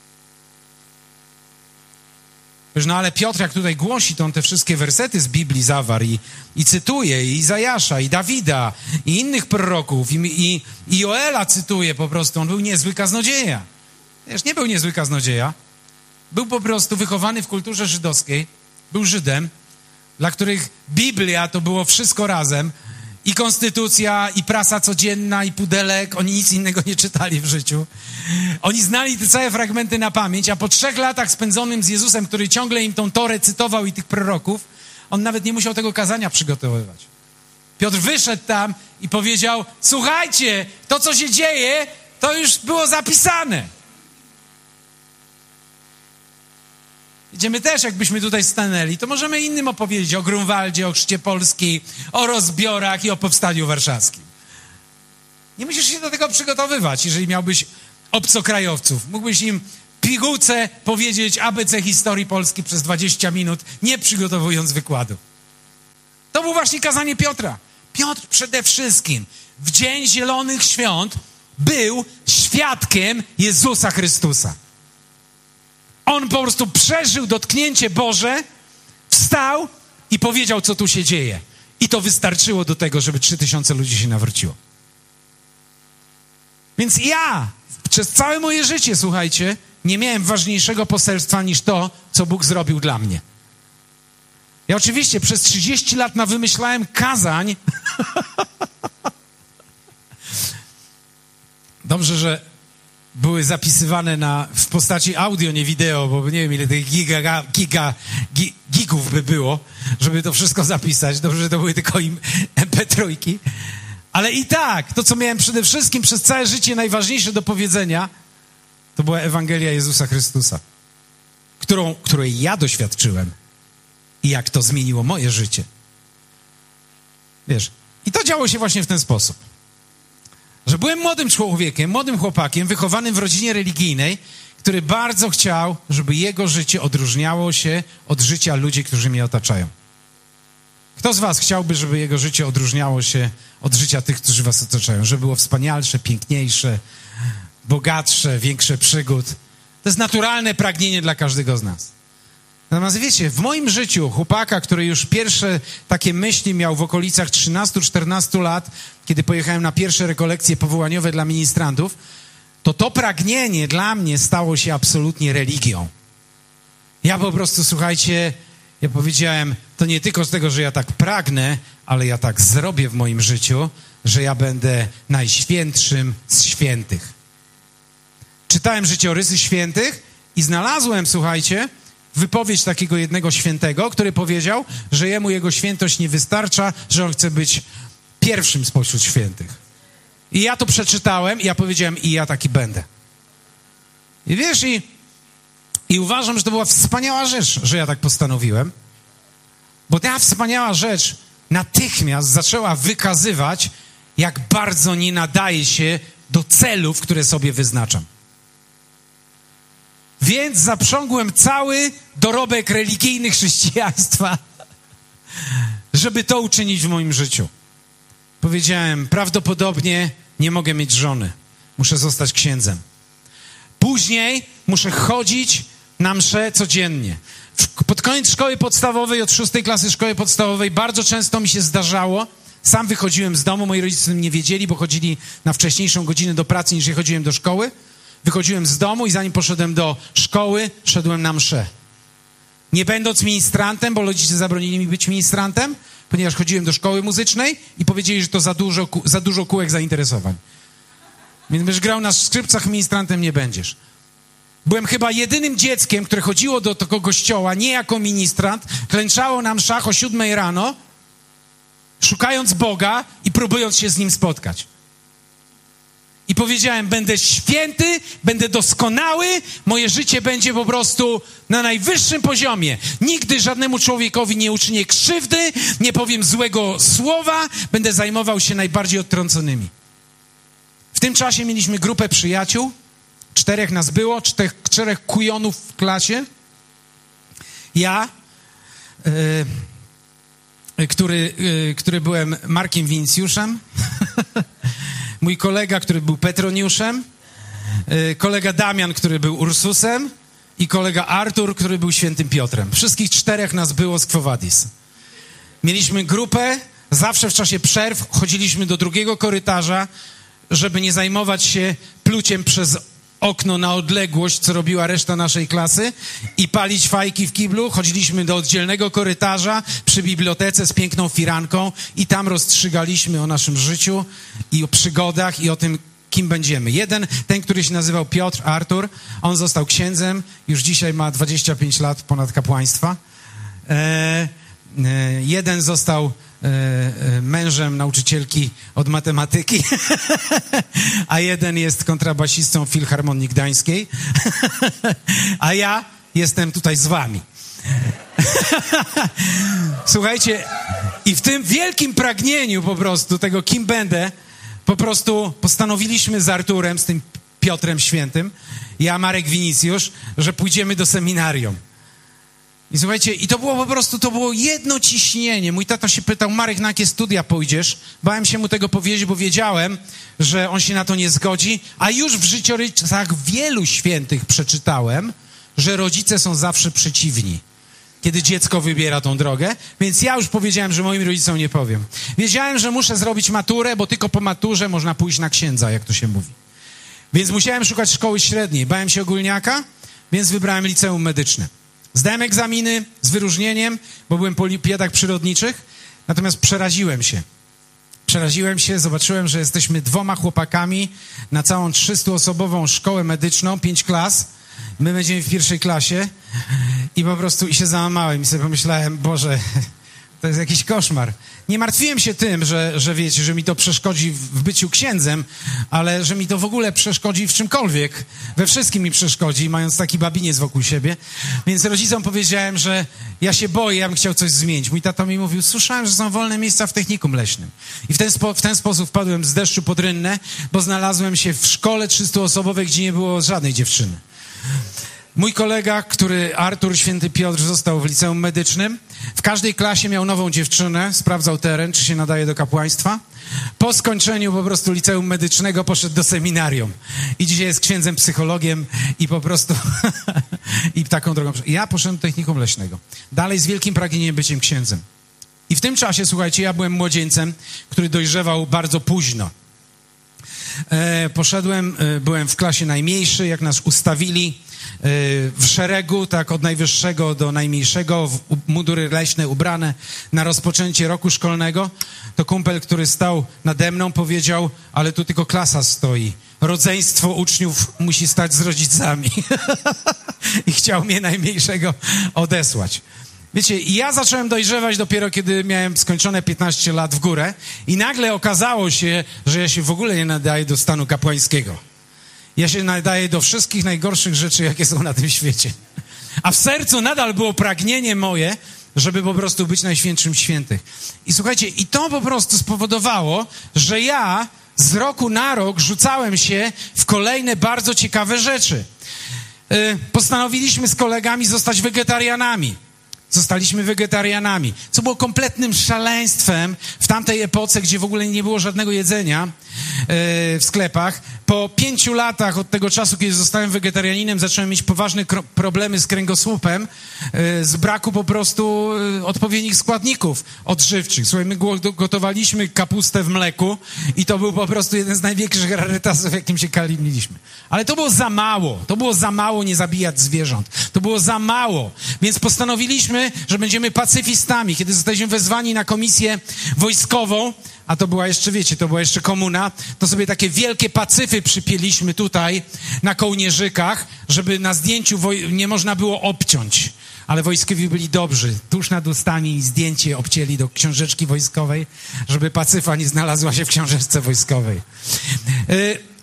Wiesz, no ale Piotr, jak tutaj głosi, to on te wszystkie wersety z Biblii zawarł i, i cytuje i Izajasza, i Dawida, i innych proroków, i, i, i Joela cytuje po prostu. On był niezły kaznodzieja. Wiesz, nie był niezły kaznodzieja. Był po prostu wychowany w kulturze żydowskiej. Był Żydem, dla których Biblia to było wszystko razem. I konstytucja, i prasa codzienna, i pudelek. Oni nic innego nie czytali w życiu. Oni znali te całe fragmenty na pamięć, a po trzech latach spędzonym z Jezusem, który ciągle im tą Torę cytował i tych proroków, on nawet nie musiał tego kazania przygotowywać. Piotr wyszedł tam i powiedział, słuchajcie, to co się dzieje, to już było zapisane. Idziemy też, jakbyśmy tutaj stanęli, to możemy innym opowiedzieć o Grunwaldzie, o Chrzcie Polski, o rozbiorach i o Powstaniu Warszawskim. Nie musisz się do tego przygotowywać, jeżeli miałbyś obcokrajowców. Mógłbyś im pigułce powiedzieć A B C historii Polski przez dwadzieścia minut, nie przygotowując wykładów. To było właśnie kazanie Piotra. Piotr przede wszystkim w Dzień Zielonych Świąt był świadkiem Jezusa Chrystusa. On po prostu przeżył dotknięcie Boże, wstał i powiedział, co tu się dzieje. I to wystarczyło do tego, żeby trzy tysiące ludzi się nawróciło. Więc ja przez całe moje życie, słuchajcie, nie miałem ważniejszego poselstwa niż to, co Bóg zrobił dla mnie. Ja oczywiście przez trzydzieści lat nawymyślałem kazań. Dobrze, że były zapisywane na, w postaci audio, nie wideo, bo nie wiem, ile tych giga, giga, gi, gigów by było, żeby to wszystko zapisać. Dobrze, że to były tylko im em pe trzy. Ale i tak, to co miałem przede wszystkim przez całe życie najważniejsze do powiedzenia, to była Ewangelia Jezusa Chrystusa, którą, której ja doświadczyłem i jak to zmieniło moje życie. Wiesz, i to działo się właśnie w ten sposób. Że byłem młodym człowiekiem, młodym chłopakiem, wychowanym w rodzinie religijnej, który bardzo chciał, żeby jego życie odróżniało się od życia ludzi, którzy mnie otaczają. Kto z was chciałby, żeby jego życie odróżniało się od życia tych, którzy was otaczają? Żeby było wspanialsze, piękniejsze, bogatsze, większe przygód. To jest naturalne pragnienie dla każdego z nas. Natomiast wiecie, w moim życiu chłopaka, który już pierwsze takie myśli miał w okolicach trzynastu czternastu lat, kiedy pojechałem na pierwsze rekolekcje powołaniowe dla ministrantów, to to pragnienie dla mnie stało się absolutnie religią. Ja po prostu, słuchajcie, ja powiedziałem, to nie tylko z tego, że ja tak pragnę, ale ja tak zrobię w moim życiu, że ja będę najświętszym z świętych. Czytałem życiorysy świętych i znalazłem, słuchajcie, wypowiedź takiego jednego świętego, który powiedział, że jemu jego świętość nie wystarcza, że on chce być pierwszym spośród świętych. I ja to przeczytałem i ja powiedziałem, i ja taki będę. I wiesz, i, i uważam, że to była wspaniała rzecz, że ja tak postanowiłem, bo ta wspaniała rzecz natychmiast zaczęła wykazywać, jak bardzo nie nadaje się do celów, które sobie wyznaczam. Więc zaprzągłem cały dorobek religijny chrześcijaństwa, żeby to uczynić w moim życiu. Powiedziałem, prawdopodobnie nie mogę mieć żony. Muszę zostać księdzem. Później muszę chodzić na msze codziennie. W, pod koniec szkoły podstawowej, od szóstej klasy szkoły podstawowej, bardzo często mi się zdarzało, sam wychodziłem z domu, moi rodzice nie wiedzieli, bo chodzili na wcześniejszą godzinę do pracy, niż ja chodziłem do szkoły. Wychodziłem z domu i zanim poszedłem do szkoły, szedłem na mszę. Nie będąc ministrantem, bo rodzice zabronili mi być ministrantem, ponieważ chodziłem do szkoły muzycznej i powiedzieli, że to za dużo, za dużo kółek zainteresowań. Więc będziesz grał na skrzypcach, ministrantem nie będziesz. Byłem chyba jedynym dzieckiem, które chodziło do tego kościoła, nie jako ministrant, klęczało na mszach o siódmej rano, szukając Boga i próbując się z Nim spotkać. I powiedziałem, będę święty, będę doskonały, moje życie będzie po prostu na najwyższym poziomie. Nigdy żadnemu człowiekowi nie uczynię krzywdy, nie powiem złego słowa, będę zajmował się najbardziej odtrąconymi. W tym czasie mieliśmy grupę przyjaciół, czterech nas było, czterech, czterech kujonów w klasie. Ja, yy, który, yy, który byłem Markiem Wincjuszem, mój kolega, który był Petroniuszem, yy, kolega Damian, który był Ursusem i kolega Artur, który był Świętym Piotrem. Wszystkich czterech nas było z Quo Vadis. Mieliśmy grupę, zawsze w czasie przerw chodziliśmy do drugiego korytarza, żeby nie zajmować się pluciem przez okno na odległość, co robiła reszta naszej klasy, i palić fajki w kiblu. Chodziliśmy do oddzielnego korytarza przy bibliotece z piękną firanką i tam rozstrzygaliśmy o naszym życiu i o przygodach i o tym, kim będziemy. Jeden, ten, który się nazywał Piotr, Artur, on został księdzem, już dzisiaj ma dwadzieścia pięć lat ponad kapłaństwa. E, e, jeden został mężem nauczycielki od matematyki, a jeden jest kontrabasistą Filharmonii Gdańskiej, a ja jestem tutaj z wami. Słuchajcie, i w tym wielkim pragnieniu po prostu tego, kim będę, po prostu postanowiliśmy z Arturem, z tym Piotrem Świętym, ja, Marek Winicjusz, że pójdziemy do seminarium. I słuchajcie, i to było po prostu, to było jedno ciśnienie. Mój tata się pytał, Marek, na jakie studia pójdziesz? Bałem się mu tego powiedzieć, bo wiedziałem, że on się na to nie zgodzi, a już w życiorysach wielu świętych przeczytałem, że rodzice są zawsze przeciwni, kiedy dziecko wybiera tą drogę, więc ja już powiedziałem, że moim rodzicom nie powiem. Wiedziałem, że muszę zrobić maturę, bo tylko po maturze można pójść na księdza, jak to się mówi. Więc musiałem szukać szkoły średniej. Bałem się ogólniaka, więc wybrałem liceum medyczne. Zdałem egzaminy z wyróżnieniem, bo byłem po olimpiadach przyrodniczych, natomiast przeraziłem się. Przeraziłem się, zobaczyłem, że jesteśmy dwoma chłopakami na całą trzystuosobową szkołę medyczną, pięć klas. My będziemy w pierwszej klasie i po prostu i się załamałem i sobie pomyślałem, Boże, to jest jakiś koszmar. Nie martwiłem się tym, że, że wiecie, że mi to przeszkodzi w byciu księdzem, ale że mi to w ogóle przeszkodzi w czymkolwiek. We wszystkim mi przeszkodzi, mając taki babiniec wokół siebie. Więc rodzicom powiedziałem, że ja się boję, ja bym chciał coś zmienić. Mój tata mi mówił, słyszałem, że są wolne miejsca w technikum leśnym. I w ten, spo, w ten sposób wpadłem z deszczu pod rynnę, bo znalazłem się w szkole trzystuosobowej, gdzie nie było żadnej dziewczyny. Mój kolega, który Artur, Święty Piotr, został w liceum medycznym. W każdej klasie miał nową dziewczynę, sprawdzał teren, czy się nadaje do kapłaństwa. Po skończeniu po prostu liceum medycznego poszedł do seminarium. I dzisiaj jest księdzem psychologiem i po prostu i taką drogą. Ja poszedłem do technikum leśnego. Dalej z wielkim pragnieniem byciem księdzem. I w tym czasie, słuchajcie, ja byłem młodzieńcem, który dojrzewał bardzo późno. E, poszedłem, e, byłem w klasie najmniejszy, jak nas ustawili w szeregu, tak od najwyższego do najmniejszego, w mundury leśne ubrane na rozpoczęcie roku szkolnego, to kumpel, który stał nade mną, powiedział, ale tu tylko klasa stoi. Rodzeństwo uczniów musi stać z rodzicami. I chciał mnie najmniejszego odesłać. Wiecie, ja zacząłem dojrzewać dopiero, kiedy miałem skończone piętnaście lat w górę i nagle okazało się, że ja się w ogóle nie nadaję do stanu kapłańskiego. Ja się nadaję do wszystkich najgorszych rzeczy, jakie są na tym świecie. A w sercu nadal było pragnienie moje, żeby po prostu być najświętszym świętych. I słuchajcie, i to po prostu spowodowało, że ja z roku na rok rzucałem się w kolejne bardzo ciekawe rzeczy. Yy, postanowiliśmy z kolegami zostać wegetarianami. Zostaliśmy wegetarianami, co było kompletnym szaleństwem w tamtej epoce, gdzie w ogóle nie było żadnego jedzenia yy, w sklepach. Po pięciu latach od tego czasu, kiedy zostałem wegetarianinem, zacząłem mieć poważne kro- problemy z kręgosłupem, yy, z braku po prostu yy, odpowiednich składników odżywczych. Słuchaj, my gotowaliśmy kapustę w mleku i to był po prostu jeden z największych rarytasów, jakim się kaliliśmy. Ale to było za mało. To było za mało nie zabijać zwierząt. To było za mało. Więc postanowiliśmy, że będziemy pacyfistami. Kiedy zostaliśmy wezwani na komisję wojskową, a to była jeszcze, wiecie, to była jeszcze komuna, to sobie takie wielkie pacyfy przypięliśmy tutaj na kołnierzykach, żeby na zdjęciu woj- nie można było obciąć. Ale wojskowi byli dobrzy. Tuż nad ustami zdjęcie obcięli do książeczki wojskowej, żeby pacyfa nie znalazła się w książeczce wojskowej. Yy,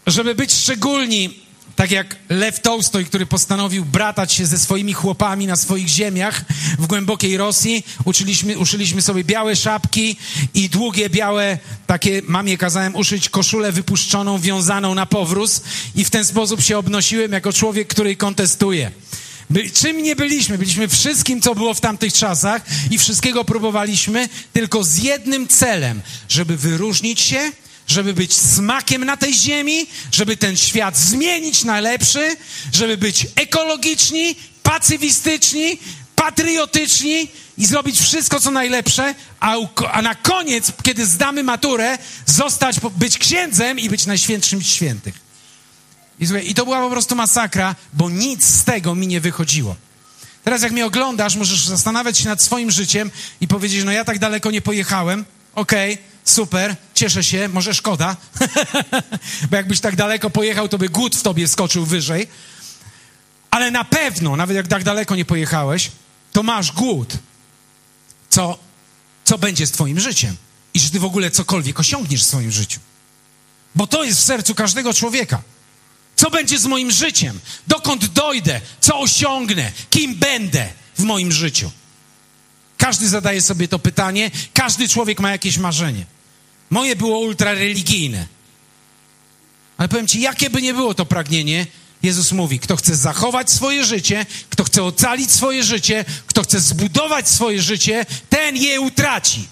żeby być szczególni, tak jak Lew Tołstoj, który postanowił bratać się ze swoimi chłopami na swoich ziemiach w głębokiej Rosji. Uczyliśmy, uszyliśmy sobie białe szapki i długie białe, takie, mamie kazałem uszyć koszulę wypuszczoną, wiązaną na powróz i w ten sposób się obnosiłem jako człowiek, który kontestuje. By, czym nie byliśmy? Byliśmy wszystkim, co było w tamtych czasach i wszystkiego próbowaliśmy, tylko z jednym celem, żeby wyróżnić się, żeby być smakiem na tej ziemi, żeby ten świat zmienić na lepszy, żeby być ekologiczni, pacyfistyczni, patriotyczni i zrobić wszystko, co najlepsze, a, a na koniec, kiedy zdamy maturę, zostać, być księdzem i być najświętszym z świętych. I, słuchaj, I to była po prostu masakra, bo nic z tego mi nie wychodziło. Teraz jak mnie oglądasz, możesz zastanawiać się nad swoim życiem i powiedzieć, no ja tak daleko nie pojechałem, okej, okay, super, cieszę się, może szkoda, bo jakbyś tak daleko pojechał, to by głód w tobie skoczył wyżej, ale na pewno, nawet jak tak daleko nie pojechałeś, to masz głód, co, co będzie z twoim życiem i czy ty w ogóle cokolwiek osiągniesz w swoim życiu, bo to jest w sercu każdego człowieka. Co będzie z moim życiem? Dokąd dojdę? Co osiągnę? Kim będę w moim życiu? Każdy zadaje sobie to pytanie. Każdy człowiek ma jakieś marzenie. Moje było ultrareligijne. Ale powiem ci, jakie by nie było to pragnienie, Jezus mówi, kto chce zachować swoje życie, kto chce ocalić swoje życie, kto chce zbudować swoje życie, ten je utraci.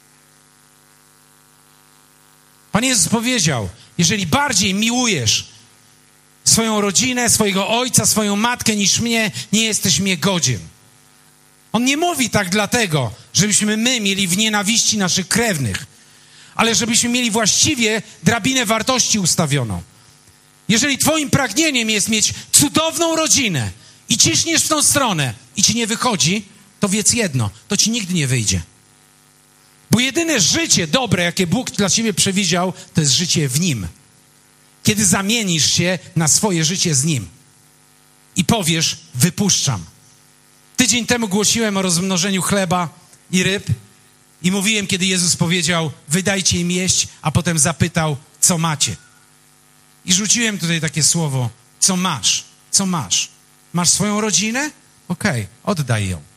Pan Jezus powiedział, jeżeli bardziej miłujesz swoją rodzinę, swojego ojca, swoją matkę niż mnie, nie jesteś mnie godzien. On nie mówi tak dlatego, żebyśmy my mieli w nienawiści naszych krewnych, ale żebyśmy mieli właściwie drabinę wartości ustawioną. Jeżeli twoim pragnieniem jest mieć cudowną rodzinę i ciśniesz w tą stronę i ci nie wychodzi, to wiedz jedno, to ci nigdy nie wyjdzie. Bo jedyne życie dobre, jakie Bóg dla ciebie przewidział, to jest życie w Nim. Kiedy zamienisz się na swoje życie z Nim i powiesz, wypuszczam. Tydzień temu głosiłem o rozmnożeniu chleba i ryb i mówiłem, kiedy Jezus powiedział, wydajcie im jeść, a potem zapytał, co macie. I rzuciłem tutaj takie słowo, co masz, co masz. Masz swoją rodzinę? Okej, okay, oddaj ją.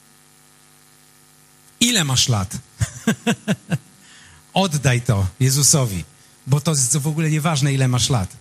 Ile masz lat? Oddaj to Jezusowi. Bo to jest w ogóle nieważne, ile masz lat.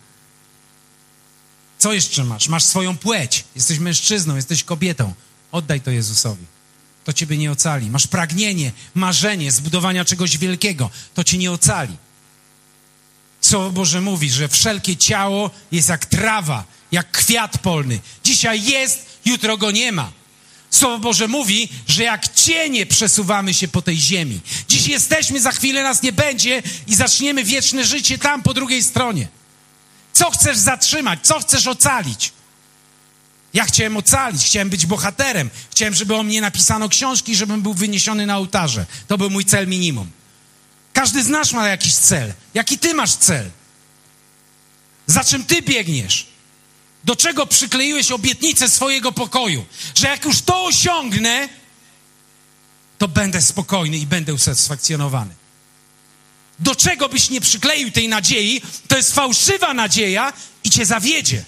Co jeszcze masz? Masz swoją płeć. Jesteś mężczyzną, jesteś kobietą. Oddaj to Jezusowi. To ciebie nie ocali. Masz pragnienie, marzenie zbudowania czegoś wielkiego. To cię nie ocali. Słowo Boże mówi, że wszelkie ciało jest jak trawa, jak kwiat polny. Dzisiaj jest, jutro go nie ma. Słowo Boże mówi, że jak cienie przesuwamy się po tej ziemi. Dziś jesteśmy, za chwilę nas nie będzie i zaczniemy wieczne życie tam po drugiej stronie. Co chcesz zatrzymać? Co chcesz ocalić? Ja chciałem ocalić, chciałem być bohaterem. Chciałem, żeby o mnie napisano książki, żebym był wyniesiony na ołtarze. To był mój cel minimum. Każdy z nas ma jakiś cel. Jaki ty masz cel? Za czym ty biegniesz? Do czego przykleiłeś obietnicę swojego pokoju? Że jak już to osiągnę, to będę spokojny i będę usatysfakcjonowany. Do czego byś nie przykleił tej nadziei, to jest fałszywa nadzieja i cię zawiedzie.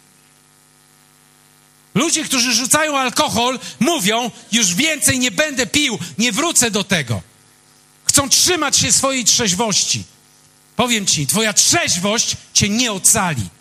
Ludzie, którzy rzucają alkohol, mówią, już więcej nie będę pił, nie wrócę do tego. Chcą trzymać się swojej trzeźwości. Powiem ci, twoja trzeźwość cię nie ocali.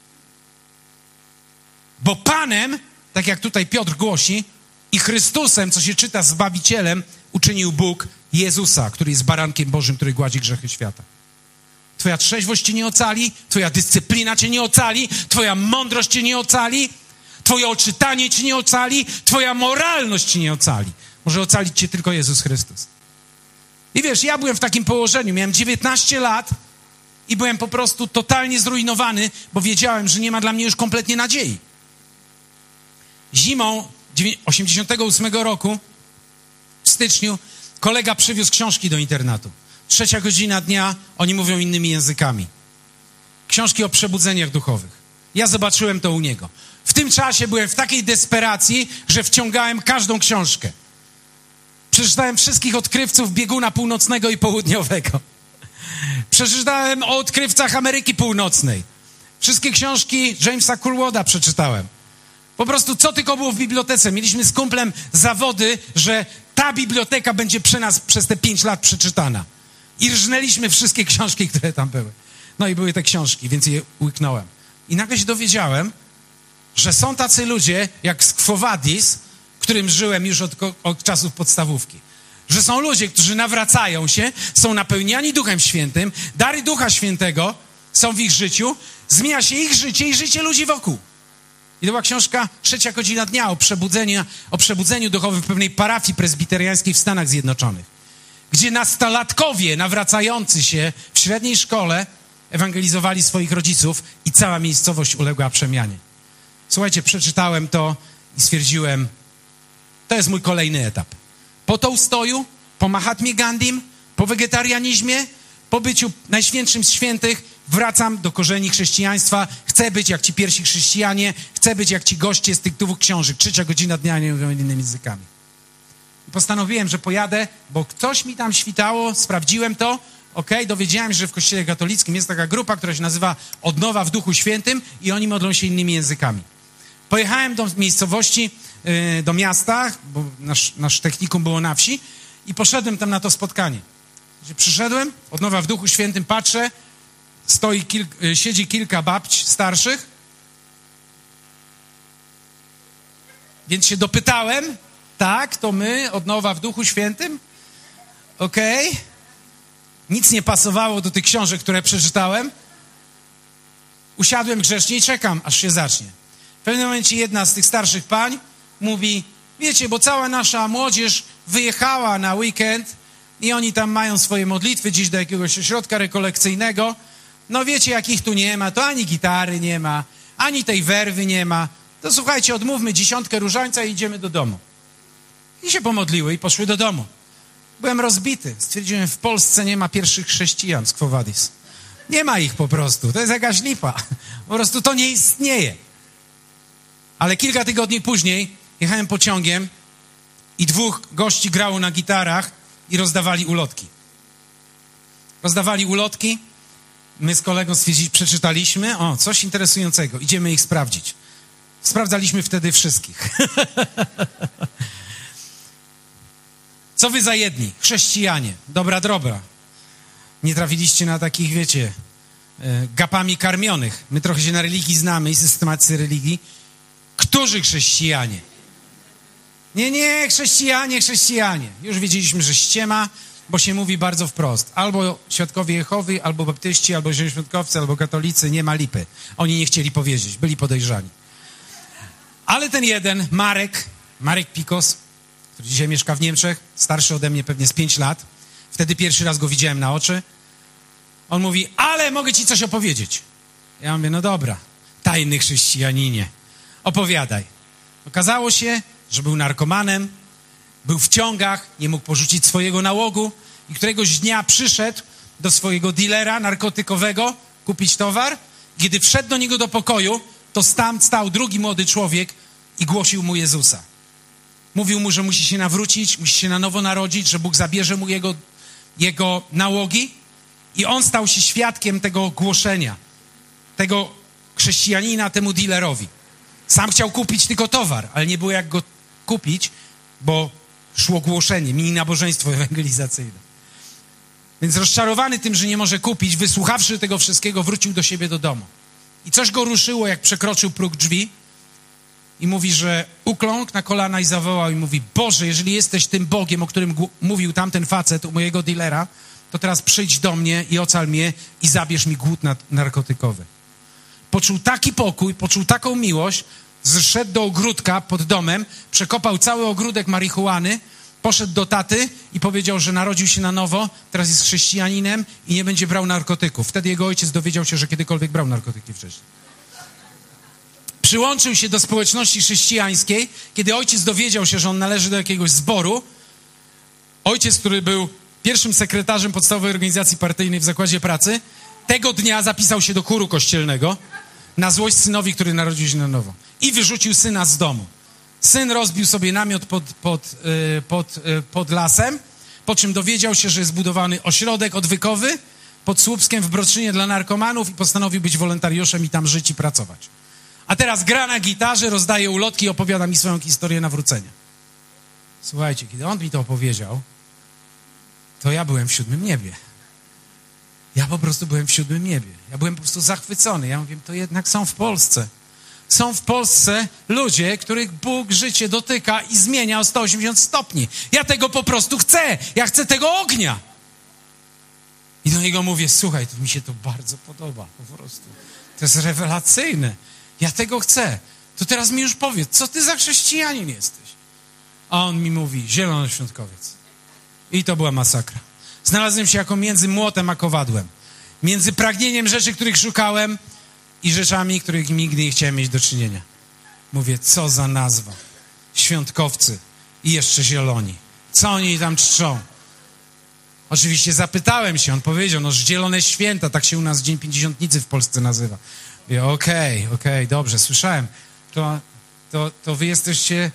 Bo Panem, tak jak tutaj Piotr głosi, i Chrystusem, co się czyta, Zbawicielem, uczynił Bóg Jezusa, który jest barankiem Bożym, który gładzi grzechy świata. Twoja trzeźwość cię nie ocali, twoja dyscyplina cię nie ocali, twoja mądrość cię nie ocali, twoje odczytanie cię nie ocali, twoja moralność cię nie ocali. Może ocalić cię tylko Jezus Chrystus. I wiesz, ja byłem w takim położeniu, miałem dziewiętnaście lat i byłem po prostu totalnie zrujnowany, bo wiedziałem, że nie ma dla mnie już kompletnie nadziei. Zimą osiemdziesiątego ósmego roku, w styczniu, kolega przywiózł książki do internatu. Trzecia godzina dnia, oni mówią innymi językami. Książki o przebudzeniach duchowych. Ja zobaczyłem to u niego. W tym czasie byłem w takiej desperacji, że wciągałem każdą książkę. Przeczytałem wszystkich odkrywców bieguna północnego i południowego. Przeczytałem o odkrywcach Ameryki Północnej. Wszystkie książki Jamesa Curwoda przeczytałem. Po prostu co tylko było w bibliotece. Mieliśmy z kumplem zawody, że ta biblioteka będzie przy nas przez te pięć lat przeczytana. I rżnęliśmy wszystkie książki, które tam były. No i były te książki, więc je łyknąłem. I nagle się dowiedziałem, że są tacy ludzie jak Quo Vadis, którym żyłem już od, od czasów podstawówki. Że są ludzie, którzy nawracają się, są napełniani Duchem Świętym, dary Ducha Świętego są w ich życiu, zmienia się ich życie i życie ludzi wokół. I to była książka Trzecia godzina dnia o przebudzeniu, o przebudzeniu duchowym w pewnej parafii prezbiteriańskiej w Stanach Zjednoczonych, gdzie nastolatkowie nawracający się w średniej szkole ewangelizowali swoich rodziców i cała miejscowość uległa przemianie. Słuchajcie, przeczytałem to i stwierdziłem, to jest mój kolejny etap. Po Tołstoju, po Mahatmie Gandhim, po wegetarianizmie, po byciu najświętszym z świętych, wracam do korzeni chrześcijaństwa. Chcę być jak ci pierwsi chrześcijanie, chcę być jak ci goście z tych dwóch książek. Trzecia godzina dnia, nie mówią innymi językami. I postanowiłem, że pojadę, bo coś mi tam świtało, sprawdziłem to, okej, okay, dowiedziałem się, że w Kościele katolickim jest taka grupa, która się nazywa Odnowa w Duchu Świętym i oni modlą się innymi językami. Pojechałem do miejscowości, yy, do miasta, bo nasz, nasz technikum było na wsi i poszedłem tam na to spotkanie. Przyszedłem, Odnowa w Duchu Świętym, patrzę, stoi kil, yy, siedzi kilka babć starszych, więc się dopytałem, tak, to my, Odnowa w Duchu Świętym, okej, okay. Nic nie pasowało do tych książek, które przeczytałem. Usiadłem grzecznie i czekam, aż się zacznie. W pewnym momencie jedna z tych starszych pań mówi, wiecie, bo cała nasza młodzież wyjechała na weekend i oni tam mają swoje modlitwy gdzieś do jakiegoś ośrodka rekolekcyjnego. No wiecie, jak ich tu nie ma, to ani gitary nie ma, ani tej werwy nie ma. To słuchajcie, odmówmy dziesiątkę różańca i idziemy do domu. I się pomodliły i poszły do domu. Byłem rozbity. Stwierdziłem, w Polsce nie ma pierwszych chrześcijan z Quo Vadis. Nie ma ich po prostu. To jest jakaś lipa. Po prostu to nie istnieje. Ale kilka tygodni później jechałem pociągiem i dwóch gości grało na gitarach i rozdawali ulotki. Rozdawali ulotki. My z kolegą stwierdziliśmy, przeczytaliśmy. O, coś interesującego. Idziemy ich sprawdzić. Sprawdzaliśmy wtedy wszystkich. Co wy za jedni? Chrześcijanie. Dobra, dobra. Nie trafiliście na takich, wiecie, gapami karmionych. My trochę się na religii znamy i systematycy religii. Którzy chrześcijanie? Nie, nie, chrześcijanie, chrześcijanie. Już wiedzieliśmy, że ściema, bo się mówi bardzo wprost. Albo Świadkowie Jehowy, albo baptyści, albo zielonoświątkowcy, albo katolicy. Nie ma lipy. Oni nie chcieli powiedzieć. Byli podejrzani. Ale ten jeden, Marek, Marek Pikos, który dzisiaj mieszka w Niemczech, starszy ode mnie pewnie z pięć lat. Wtedy pierwszy raz go widziałem na oczy. On mówi, ale mogę ci coś opowiedzieć. Ja mówię, no dobra, tajny chrześcijaninie, opowiadaj. Okazało się, że był narkomanem, był w ciągach, nie mógł porzucić swojego nałogu i któregoś dnia przyszedł do swojego dealera narkotykowego kupić towar. Kiedy wszedł do niego do pokoju, to tam stał drugi młody człowiek i głosił mu Jezusa. Mówił mu, że musi się nawrócić, musi się na nowo narodzić, że Bóg zabierze mu jego, jego nałogi. I on stał się świadkiem tego głoszenia, tego chrześcijanina temu dealerowi. Sam chciał kupić tylko towar, ale nie było jak go kupić, bo szło głoszenie, mini nabożeństwo ewangelizacyjne. Więc rozczarowany tym, że nie może kupić, wysłuchawszy tego wszystkiego, wrócił do siebie do domu. I coś go ruszyło, jak przekroczył próg drzwi i mówi, że ukląkł na kolana i zawołał i mówi, Boże, jeżeli jesteś tym Bogiem, o którym gu- mówił tamten facet u mojego dealera, to teraz przyjdź do mnie i ocal mnie i zabierz mi głód narkotykowy. Poczuł taki pokój, poczuł taką miłość, zszedł do ogródka pod domem, przekopał cały ogródek marihuany, poszedł do taty i powiedział, że narodził się na nowo, teraz jest chrześcijaninem i nie będzie brał narkotyków. Wtedy jego ojciec dowiedział się, że kiedykolwiek brał narkotyki wcześniej. Przyłączył się do społeczności chrześcijańskiej, kiedy ojciec dowiedział się, że on należy do jakiegoś zboru. Ojciec, który był pierwszym sekretarzem podstawowej organizacji partyjnej w zakładzie pracy, tego dnia zapisał się do chóru kościelnego na złość synowi, który narodził się na nowo. I wyrzucił syna z domu. Syn rozbił sobie namiot pod, pod, yy, pod, yy, pod lasem, po czym dowiedział się, że jest zbudowany ośrodek odwykowy pod Słupskiem w Broczynie dla narkomanów i postanowił być wolontariuszem i tam żyć i pracować. A teraz gra na gitarze, rozdaje ulotki i opowiada mi swoją historię nawrócenia. Słuchajcie, kiedy on mi to opowiedział, to ja byłem w siódmym niebie. Ja po prostu byłem w siódmym niebie. Ja byłem po prostu zachwycony. Ja mówię, to jednak są w Polsce. Są w Polsce ludzie, których Bóg życie dotyka i zmienia o sto osiemdziesiąt stopni. Ja tego po prostu chcę. Ja chcę tego ognia. I do niego mówię, słuchaj, to mi się to bardzo podoba po prostu. To jest rewelacyjne. Ja tego chcę. To teraz mi już powiedz, co ty za chrześcijanin jesteś? A on mi mówi, zielonoświątkowiec. I to była masakra. Znalazłem się jako między młotem a kowadłem. Między pragnieniem rzeczy, których szukałem i rzeczami, których nigdy nie chciałem mieć do czynienia. Mówię, co za nazwa. Świątkowcy i jeszcze zieloni. Co oni tam czczą? Oczywiście zapytałem się, on powiedział, no zielone święta, tak się u nas Dzień Pięćdziesiątnicy w Polsce nazywa. Mówię, okej, okay, okej, okay, dobrze, słyszałem. To, to, to wy jesteście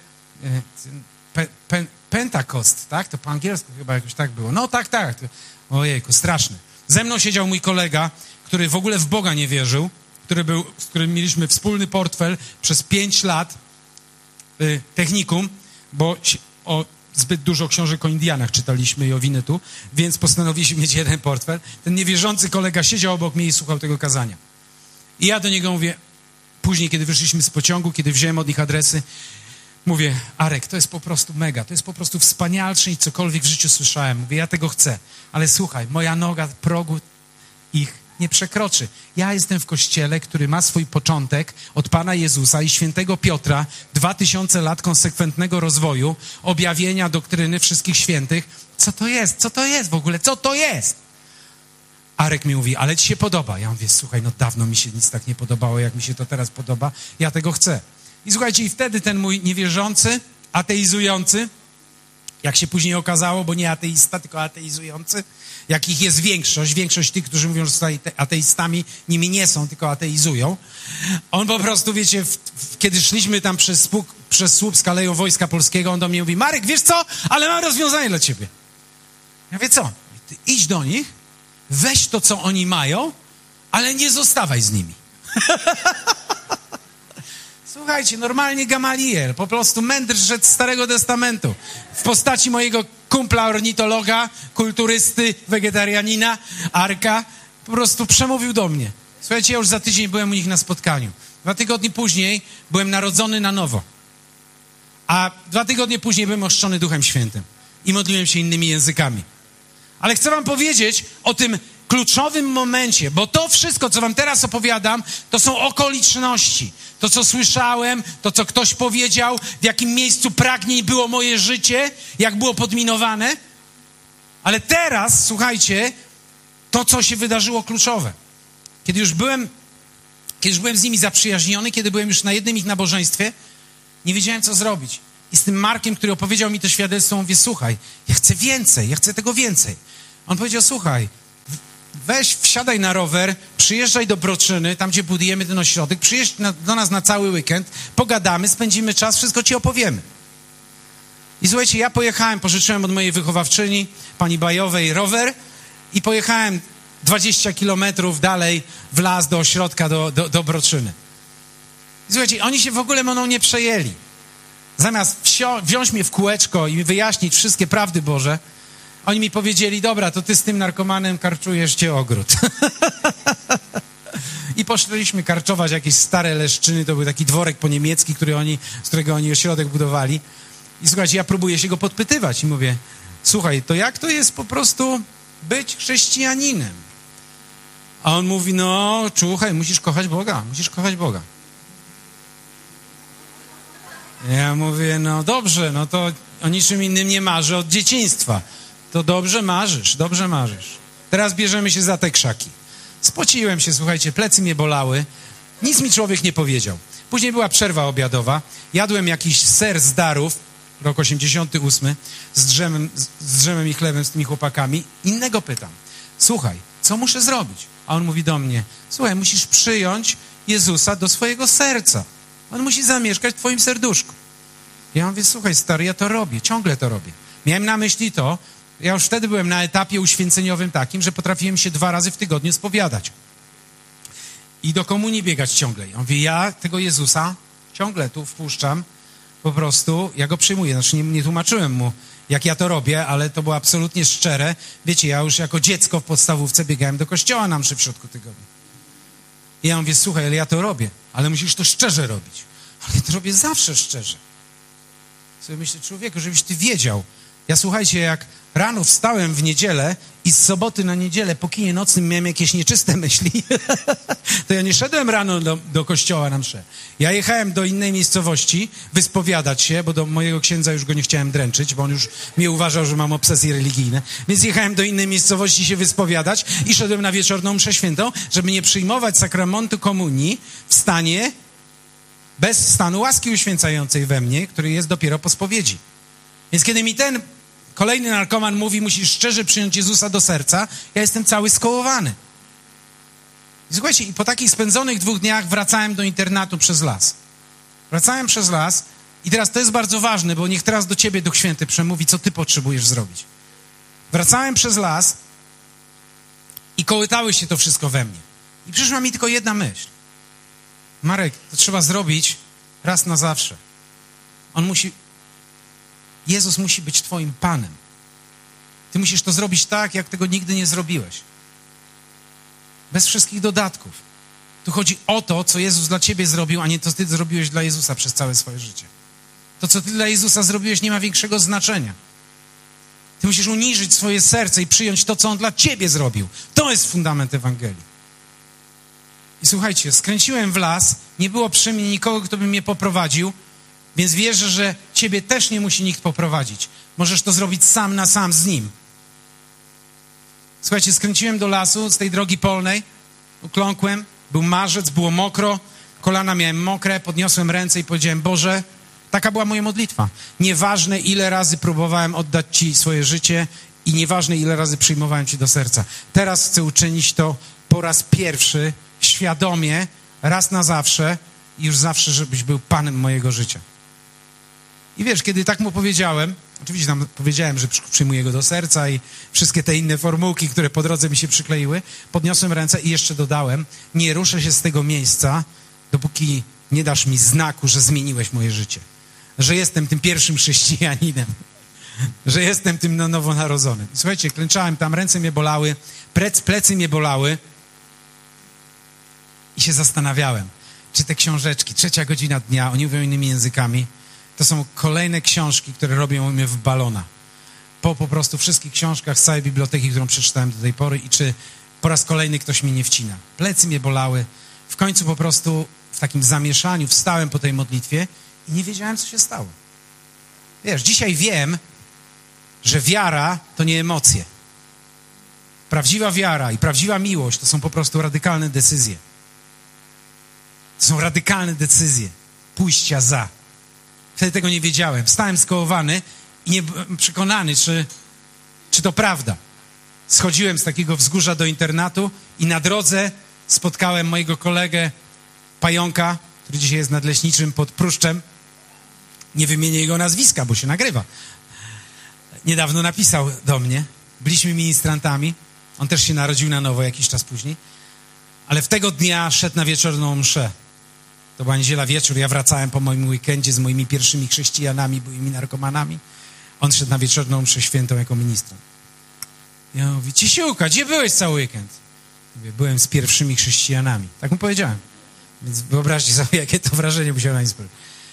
pe, pe, Pentakost, tak? To po angielsku chyba jakoś tak było. No tak, tak. Ojejku, straszne. Ze mną siedział mój kolega, który w ogóle w Boga nie wierzył, który był, z którym mieliśmy wspólny portfel przez pięć lat y, technikum, bo o, zbyt dużo książek o Indianach czytaliśmy i o Winnetu, więc postanowiliśmy mieć jeden portfel. Ten niewierzący kolega siedział obok mnie i słuchał tego kazania. I ja do niego mówię, później, kiedy wyszliśmy z pociągu, kiedy wziąłem od nich adresy, mówię, Arek, to jest po prostu mega, to jest po prostu wspanialsze niż cokolwiek w życiu słyszałem. Mówię, ja tego chcę, ale słuchaj, moja noga progu ich nie przekroczy. Ja jestem w kościele, który ma swój początek od Pana Jezusa i świętego Piotra, dwa tysiące lat konsekwentnego rozwoju, objawienia doktryny wszystkich świętych. Co to jest? Co to jest w ogóle? Co to jest? Arek mi mówi, ale ci się podoba. Ja mówię, słuchaj, no dawno mi się nic tak nie podobało, jak mi się to teraz podoba. Ja tego chcę. I słuchajcie, i wtedy ten mój niewierzący, ateizujący, jak się później okazało, bo nie ateista, tylko ateizujący, jakich jest większość, większość tych, którzy mówią, że są ateistami, nimi nie są, tylko ateizują. On po prostu, wiecie, w, w, kiedy szliśmy tam przez, Spuk, przez Słupsk Aleją Wojska Polskiego, on do mnie mówi, Marek, wiesz co, ale mam rozwiązanie dla ciebie. Ja mówię, co? Ty idź do nich, weź to, co oni mają, ale nie zostawaj z nimi. Słuchajcie, normalnie Gamaliel, po prostu mędrzyc Starego Testamentu, w postaci mojego kumpla ornitologa, kulturysty, wegetarianina, Arka, po prostu przemówił do mnie. Słuchajcie, ja już za tydzień byłem u nich na spotkaniu. Dwa tygodnie później byłem narodzony na nowo. A dwa tygodnie później byłem ochrzczony Duchem Świętym i modliłem się innymi językami. Ale chcę wam powiedzieć o tym kluczowym momencie, bo to wszystko, co wam teraz opowiadam, to są okoliczności. To, co słyszałem, to, co ktoś powiedział, w jakim miejscu pragnień było moje życie, jak było podminowane. Ale teraz, słuchajcie, to, co się wydarzyło kluczowe. Kiedy już byłem, kiedy już byłem z nimi zaprzyjaźniony, kiedy byłem już na jednym ich nabożeństwie, nie wiedziałem, co zrobić. I z tym Markiem, który opowiedział mi to świadectwo, mówię, słuchaj, ja chcę więcej, ja chcę tego więcej. On powiedział, słuchaj, weź, wsiadaj na rower, przyjeżdżaj do Broczyny, tam gdzie budujemy ten ośrodek, przyjedź na, do nas na cały weekend, pogadamy, spędzimy czas, wszystko ci opowiemy. I słuchajcie, ja pojechałem, pożyczyłem od mojej wychowawczyni, pani Bajowej, rower i pojechałem dwadzieścia kilometrów dalej w las do ośrodka, do, do, do Broczyny. I słuchajcie, oni się w ogóle mną nie przejęli. Zamiast wsio- wziąć mnie w kółeczko i wyjaśnić wszystkie prawdy Boże, oni mi powiedzieli, dobra, to ty z tym narkomanem karczujesz cię ogród. I poszliśmy karczować jakieś stare Leszczyny, to był taki dworek po niemiecki, który oni, z którego oni ośrodek budowali. I słuchajcie, ja próbuję się go podpytywać i mówię, słuchaj, to jak to jest po prostu być chrześcijaninem? A on mówi, no, słuchaj, musisz kochać Boga, musisz kochać Boga. Ja mówię, no dobrze, no to o niczym innym nie marzę od dzieciństwa. To dobrze marzysz, dobrze marzysz. Teraz bierzemy się za te krzaki. Spociłem się, słuchajcie, plecy mnie bolały. Nic mi człowiek nie powiedział. Później była przerwa obiadowa. Jadłem jakiś ser z Darów, rok osiemdziesiąty ósmy, z drzemem, z drzemem i chlebem z tymi chłopakami. Innego pytam. Słuchaj, co muszę zrobić? A on mówi do mnie, słuchaj, musisz przyjąć Jezusa do swojego serca. On musi zamieszkać w twoim serduszku. Ja mówię, słuchaj, stary, ja to robię, ciągle to robię. Miałem na myśli to, Ja już wtedy byłem na etapie uświęceniowym takim, że potrafiłem się dwa razy w tygodniu spowiadać. I do komunii biegać ciągle. Ja mówię, ja tego Jezusa ciągle tu wpuszczam, po prostu ja go przyjmuję. Znaczy nie, nie tłumaczyłem mu, jak ja to robię, ale to było absolutnie szczere. Wiecie, ja już jako dziecko w podstawówce biegałem do kościoła na mszy w środku tygodnia. I ja mówię, słuchaj, ale ja to robię, ale musisz to szczerze robić. Ale ja to robię zawsze szczerze. Sobie myślę, człowieku, żebyś ty wiedział. Ja słuchajcie, jak rano wstałem w niedzielę i z soboty na niedzielę po kinie nocnym miałem jakieś nieczyste myśli, to ja nie szedłem rano do, do kościoła na mszę. Ja jechałem do innej miejscowości wyspowiadać się, bo do mojego księdza już go nie chciałem dręczyć, bo on już mnie uważał, że mam obsesje religijne. Więc jechałem do innej miejscowości się wyspowiadać i szedłem na wieczorną mszę świętą, żeby nie przyjmować sakramentu komunii w stanie bez stanu łaski uświęcającej we mnie, który jest dopiero po spowiedzi. Więc kiedy mi ten kolejny narkoman mówi, musisz szczerze przyjąć Jezusa do serca, ja jestem cały skołowany. I słuchajcie, i po takich spędzonych dwóch dniach wracałem do internatu przez las. Wracałem przez las i teraz to jest bardzo ważne, bo niech teraz do ciebie Duch Święty przemówi, co ty potrzebujesz zrobić. Wracałem przez las i kołytały się to wszystko we mnie. I przyszła mi tylko jedna myśl. Marek, to trzeba zrobić raz na zawsze. On musi... Jezus musi być twoim Panem. Ty musisz to zrobić tak, jak tego nigdy nie zrobiłeś. Bez wszystkich dodatków. Tu chodzi o to, co Jezus dla ciebie zrobił, a nie to, co ty zrobiłeś dla Jezusa przez całe swoje życie. To, co ty dla Jezusa zrobiłeś, nie ma większego znaczenia. Ty musisz uniżyć swoje serce i przyjąć to, co On dla ciebie zrobił. To jest fundament Ewangelii. I słuchajcie, skręciłem w las, nie było przy mnie nikogo, kto by mnie poprowadził, więc wierzę, że ciebie też nie musi nikt poprowadzić. Możesz to zrobić sam na sam z Nim. Słuchajcie, skręciłem do lasu z tej drogi polnej, ukląkłem, był marzec, było mokro, kolana miałem mokre, podniosłem ręce i powiedziałem, Boże, taka była moja modlitwa. Nieważne, ile razy próbowałem oddać Ci swoje życie i nieważne, ile razy przyjmowałem Ci do serca. Teraz chcę uczynić to po raz pierwszy, świadomie, raz na zawsze i już zawsze, żebyś był Panem mojego życia. I wiesz, kiedy tak mu powiedziałem, oczywiście tam powiedziałem, że przyjmuję go do serca i wszystkie te inne formułki, które po drodze mi się przykleiły, podniosłem ręce i jeszcze dodałem, nie ruszę się z tego miejsca, dopóki nie dasz mi znaku, że zmieniłeś moje życie. Że jestem tym pierwszym chrześcijaninem. Że jestem tym no, nowonarodzonym. Słuchajcie, klęczałem tam, ręce mnie bolały, plec, plecy mnie bolały i się zastanawiałem, czy te książeczki, trzecia godzina dnia, oni mówią innymi językami, to są kolejne książki, które robią mnie w balona. Po po prostu wszystkich książkach z całej biblioteki, którą przeczytałem do tej pory i czy po raz kolejny ktoś mnie nie wcina. Plecy mnie bolały. W końcu po prostu w takim zamieszaniu wstałem po tej modlitwie i nie wiedziałem, co się stało. Wiesz, dzisiaj wiem, że wiara to nie emocje. Prawdziwa wiara i prawdziwa miłość to są po prostu radykalne decyzje. To są radykalne decyzje pójścia za. Wtedy tego nie wiedziałem. Wstałem skołowany i nie byłem przekonany, czy, czy to prawda. Schodziłem z takiego wzgórza do internatu i na drodze spotkałem mojego kolegę Pająka, który dzisiaj jest nadleśniczym pod Pruszczem. Nie wymienię jego nazwiska, bo się nagrywa. Niedawno napisał do mnie. Byliśmy ministrantami. On też się narodził na nowo jakiś czas później. Ale w tego dnia szedł na wieczorną mszę. To była niedziela wieczór. Ja wracałem po moim weekendzie z moimi pierwszymi chrześcijanami, byłymi narkomanami. On szedł na wieczorną mszę świętą jako ministrant. Ja mówię, Cisiuka, gdzie byłeś cały weekend? Mówię, byłem z pierwszymi chrześcijanami. Tak mu powiedziałem. Więc wyobraźcie sobie, jakie to wrażenie musiało na nim sprawić.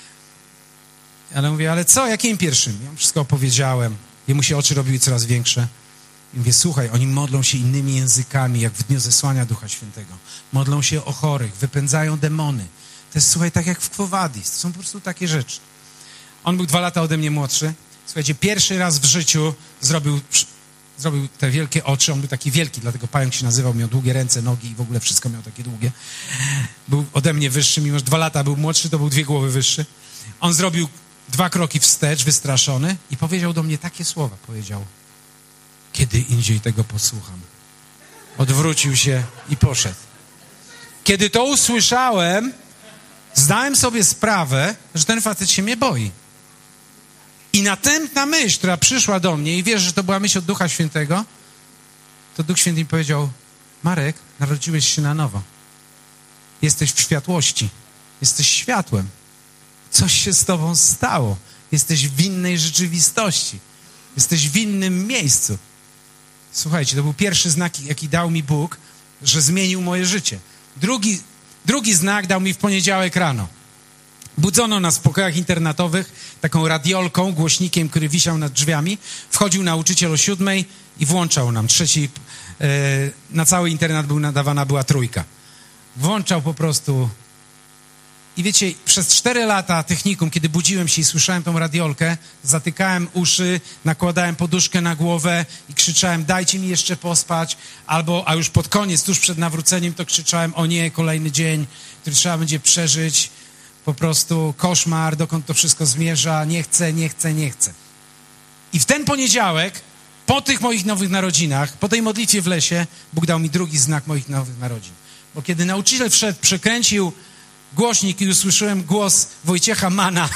Ale mówię, ale co, jakim pierwszym? Ja mu wszystko opowiedziałem. Jemu się oczy robiły coraz większe. I mówię, słuchaj, oni modlą się innymi językami, jak w dniu zesłania Ducha Świętego. Modlą się o chorych, wypędzają demony. To jest, słuchaj, tak jak w Quo Vadis. To są po prostu takie rzeczy. On był dwa lata ode mnie młodszy. Słuchajcie, pierwszy raz w życiu zrobił, zrobił te wielkie oczy. On był taki wielki, dlatego Pająk się nazywał. Miał długie ręce, nogi i w ogóle wszystko miał takie długie. Był ode mnie wyższy, mimo że dwa lata był młodszy, to był dwie głowy wyższy. On zrobił dwa kroki wstecz, wystraszony i powiedział do mnie takie słowa. Powiedział, kiedy indziej tego posłucham. Odwrócił się i poszedł. Kiedy to usłyszałem, zdałem sobie sprawę, że ten facet się mnie boi. I następna myśl, która przyszła do mnie, i wiesz, że to była myśl od Ducha Świętego, to Duch Święty mi powiedział: Marek, narodziłeś się na nowo. Jesteś w światłości. Jesteś światłem. Coś się z tobą stało. Jesteś w innej rzeczywistości. Jesteś w innym miejscu. Słuchajcie, to był pierwszy znak, jaki dał mi Bóg, że zmienił moje życie. Drugi, drugi znak dał mi w poniedziałek rano. Budzono nas w pokojach internatowych taką radiolką, głośnikiem, który wisiał nad drzwiami. Wchodził nauczyciel o siódmej i włączał nam. Trzeci, yy, na cały internat był nadawana była trójka. Włączał po prostu. I wiecie, przez cztery lata technikum, kiedy budziłem się i słyszałem tą radiolkę, zatykałem uszy, nakładałem poduszkę na głowę i krzyczałem: dajcie mi jeszcze pospać, albo, a już pod koniec, tuż przed nawróceniem, to krzyczałem: o nie, kolejny dzień, który trzeba będzie przeżyć, po prostu koszmar, dokąd to wszystko zmierza, nie chcę, nie chcę, nie chcę. I w ten poniedziałek, po tych moich nowych narodzinach, po tej modlitwie w lesie, Bóg dał mi drugi znak moich nowych narodzin. Bo kiedy nauczyciel wszedł, przekręcił głośnik i usłyszałem głos Wojciecha Mana,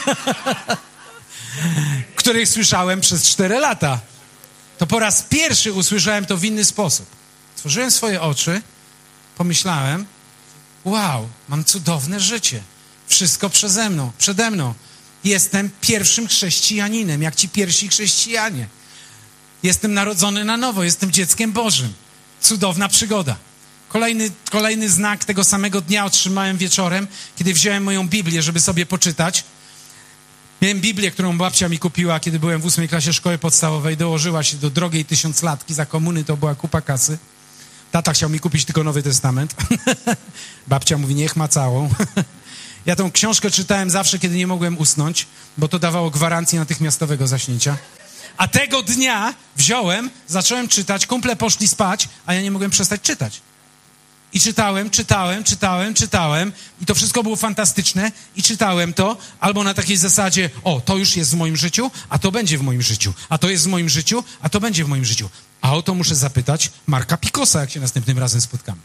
których słyszałem przez cztery lata, to po raz pierwszy usłyszałem to w inny sposób. Otworzyłem swoje oczy, pomyślałem: wow, mam cudowne życie. Wszystko przeze mną, przede mną. Jestem pierwszym chrześcijaninem, jak ci pierwsi chrześcijanie. Jestem narodzony na nowo, jestem dzieckiem Bożym. Cudowna przygoda. Kolejny, kolejny znak tego samego dnia otrzymałem wieczorem, kiedy wziąłem moją Biblię, żeby sobie poczytać. Miałem Biblię, którą babcia mi kupiła, kiedy byłem w ósmej klasie szkoły podstawowej. Dołożyła się do drogiej tysiąclatki, za komuny to była kupa kasy. Tata chciał mi kupić tylko Nowy Testament. Babcia mówi: niech ma całą. Ja tą książkę czytałem zawsze, kiedy nie mogłem usnąć, bo to dawało gwarancję natychmiastowego zaśnięcia. A tego dnia wziąłem, zacząłem czytać, kumple poszli spać, a ja nie mogłem przestać czytać. I czytałem, czytałem, czytałem, czytałem i to wszystko było fantastyczne i czytałem to albo na takiej zasadzie: o, to już jest w moim życiu, a to będzie w moim życiu, a to jest w moim życiu, a to będzie w moim życiu. A o to muszę zapytać Marka Pikosa, jak się następnym razem spotkamy.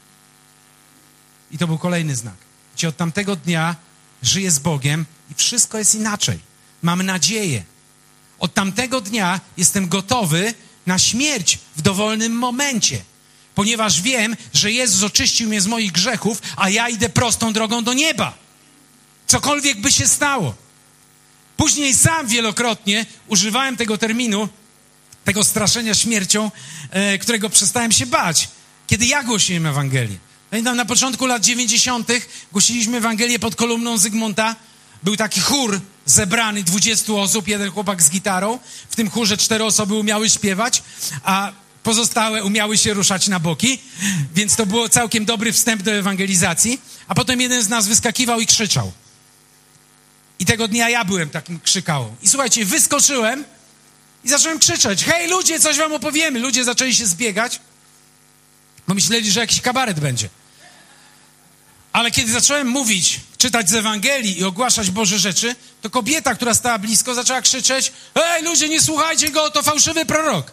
I to był kolejny znak. Gdzie od tamtego dnia żyję z Bogiem i wszystko jest inaczej. Mam nadzieję. Od tamtego dnia jestem gotowy na śmierć w dowolnym momencie. Ponieważ wiem, że Jezus oczyścił mnie z moich grzechów, a ja idę prostą drogą do nieba. Cokolwiek by się stało. Później sam wielokrotnie używałem tego terminu, tego straszenia śmiercią, e, którego przestałem się bać, kiedy ja głosiłem Ewangelię. Pamiętam, na początku lat dziewięćdziesiątych głosiliśmy Ewangelię pod kolumną Zygmunta. Był taki chór zebrany, dwudziestu osób, jeden chłopak z gitarą. W tym chórze cztery osoby umiały śpiewać, a pozostałe umiały się ruszać na boki, więc to było całkiem dobry wstęp do ewangelizacji. A potem jeden z nas wyskakiwał i krzyczał. I tego dnia ja byłem takim krzykałą. I słuchajcie, wyskoczyłem i zacząłem krzyczeć: hej ludzie, coś wam opowiemy. Ludzie zaczęli się zbiegać, bo myśleli, że jakiś kabaret będzie. Ale kiedy zacząłem mówić, czytać z Ewangelii i ogłaszać Boże rzeczy, to kobieta, która stała blisko, zaczęła krzyczeć: hej ludzie, nie słuchajcie go, to fałszywy prorok.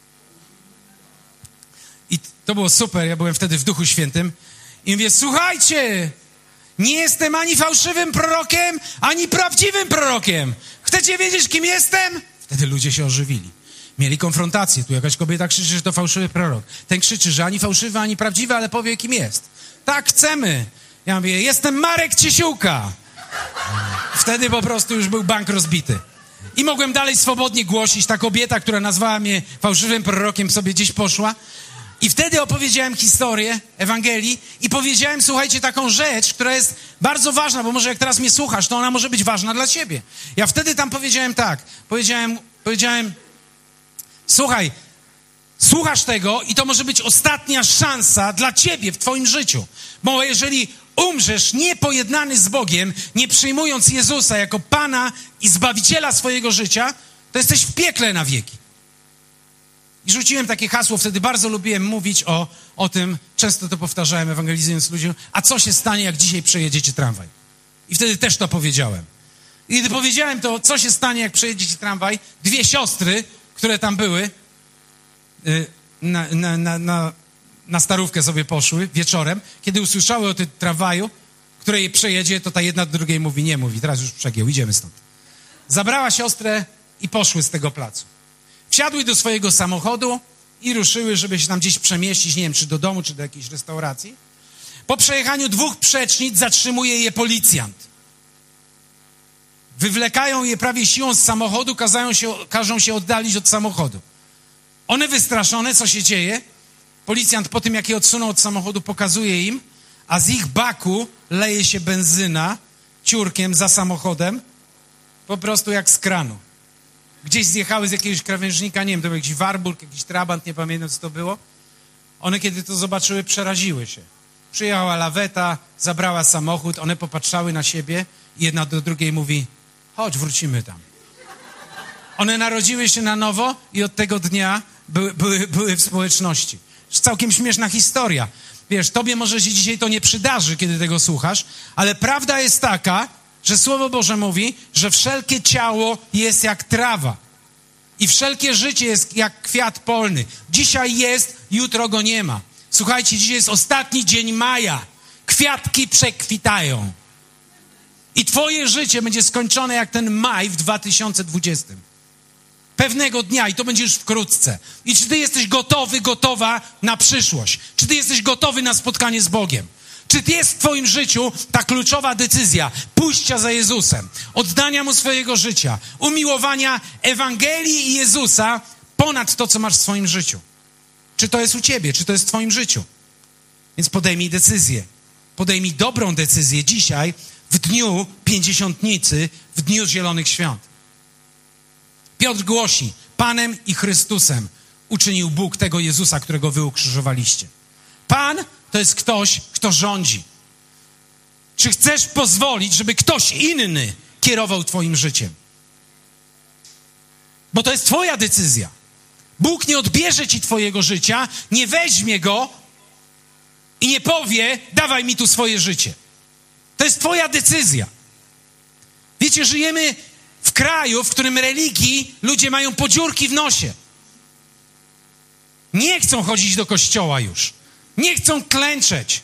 I to było super, ja byłem wtedy w Duchu Świętym i mówię: słuchajcie, nie jestem ani fałszywym prorokiem, ani prawdziwym prorokiem. Chcecie wiedzieć, kim jestem? Wtedy ludzie się ożywili. Mieli konfrontację. Tu jakaś kobieta krzyczy, że to fałszywy prorok. Ten krzyczy, że ani fałszywy, ani prawdziwy, ale powie, kim jest. Tak, chcemy. Ja mówię: jestem Marek Ciesiłka. Wtedy po prostu już był bank rozbity. I mogłem dalej swobodnie głosić. Ta kobieta, która nazwała mnie fałszywym prorokiem, sobie gdzieś poszła. I wtedy opowiedziałem historię Ewangelii i powiedziałem, słuchajcie, taką rzecz, która jest bardzo ważna, bo może jak teraz mnie słuchasz, to ona może być ważna dla ciebie. Ja wtedy tam powiedziałem tak, powiedziałem, powiedziałem, słuchaj, słuchasz tego i to może być ostatnia szansa dla ciebie w twoim życiu. Bo jeżeli umrzesz niepojednany z Bogiem, nie przyjmując Jezusa jako Pana i Zbawiciela swojego życia, to jesteś w piekle na wieki. I rzuciłem takie hasło, wtedy bardzo lubiłem mówić o, o tym, często to powtarzałem, ewangelizując ludziom: a co się stanie, jak dzisiaj przejedziecie tramwaj? I wtedy też to powiedziałem. I kiedy powiedziałem to, co się stanie, jak przejedziecie tramwaj, dwie siostry, które tam były, yy, na, na, na, na, na starówkę sobie poszły wieczorem, kiedy usłyszały o tym tramwaju, której przejedzie, to ta jedna do drugiej mówi: nie mówi, teraz już przegiął, idziemy stąd. zabrała siostrę i poszły z tego placu. Wsiadły do swojego samochodu i ruszyły, żeby się tam gdzieś przemieścić, nie wiem, czy do domu, czy do jakiejś restauracji. Po przejechaniu dwóch przecznic zatrzymuje je policjant. Wywlekają je prawie siłą z samochodu, kazają się, każą się oddalić od samochodu. One wystraszone, co się dzieje? Policjant po tym, jak je odsunął od samochodu, pokazuje im, a z ich baku leje się benzyna ciurkiem za samochodem, po prostu jak z kranu. Gdzieś zjechały z jakiegoś krawężnika, nie wiem, to był jakiś Warburg, jakiś Trabant, nie pamiętam, co to było. One, kiedy to zobaczyły, przeraziły się. Przyjechała laweta, zabrała samochód, one popatrzały na siebie i jedna do drugiej mówi, chodź, wrócimy tam. One narodziły się na nowo i od tego dnia były, były, były w społeczności. Całkiem śmieszna historia. Wiesz, tobie może się dzisiaj to nie przydarzy, kiedy tego słuchasz, ale prawda jest taka, że Słowo Boże mówi, że wszelkie ciało jest jak trawa i wszelkie życie jest jak kwiat polny. Dzisiaj jest, jutro go nie ma. Słuchajcie, dzisiaj jest ostatni dzień maja. Kwiatki przekwitają. I twoje życie będzie skończone jak ten maj w dwa tysiące dwudziestym. Pewnego dnia i to będzie już wkrótce. I czy ty jesteś gotowy, gotowa na przyszłość? Czy ty jesteś gotowy na spotkanie z Bogiem? Czy jest w twoim życiu ta kluczowa decyzja pójścia za Jezusem, oddania Mu swojego życia, umiłowania Ewangelii i Jezusa ponad to, co masz w swoim życiu? Czy to jest u ciebie? Czy to jest w twoim życiu? Więc podejmij decyzję. Podejmij dobrą decyzję dzisiaj, w dniu Pięćdziesiątnicy, w dniu Zielonych Świąt. Piotr głosi, Panem i Chrystusem uczynił Bóg tego Jezusa, którego wy ukrzyżowaliście. Pan to jest ktoś, kto rządzi. Czy chcesz pozwolić, żeby ktoś inny kierował twoim życiem? Bo to jest twoja decyzja. Bóg nie odbierze ci twojego życia, nie weźmie go i nie powie, dawaj mi tu swoje życie. To jest twoja decyzja. Wiecie, żyjemy w kraju, w którym religii ludzie mają podziurki w nosie. Nie chcą chodzić do kościoła już. Nie chcą klęczeć.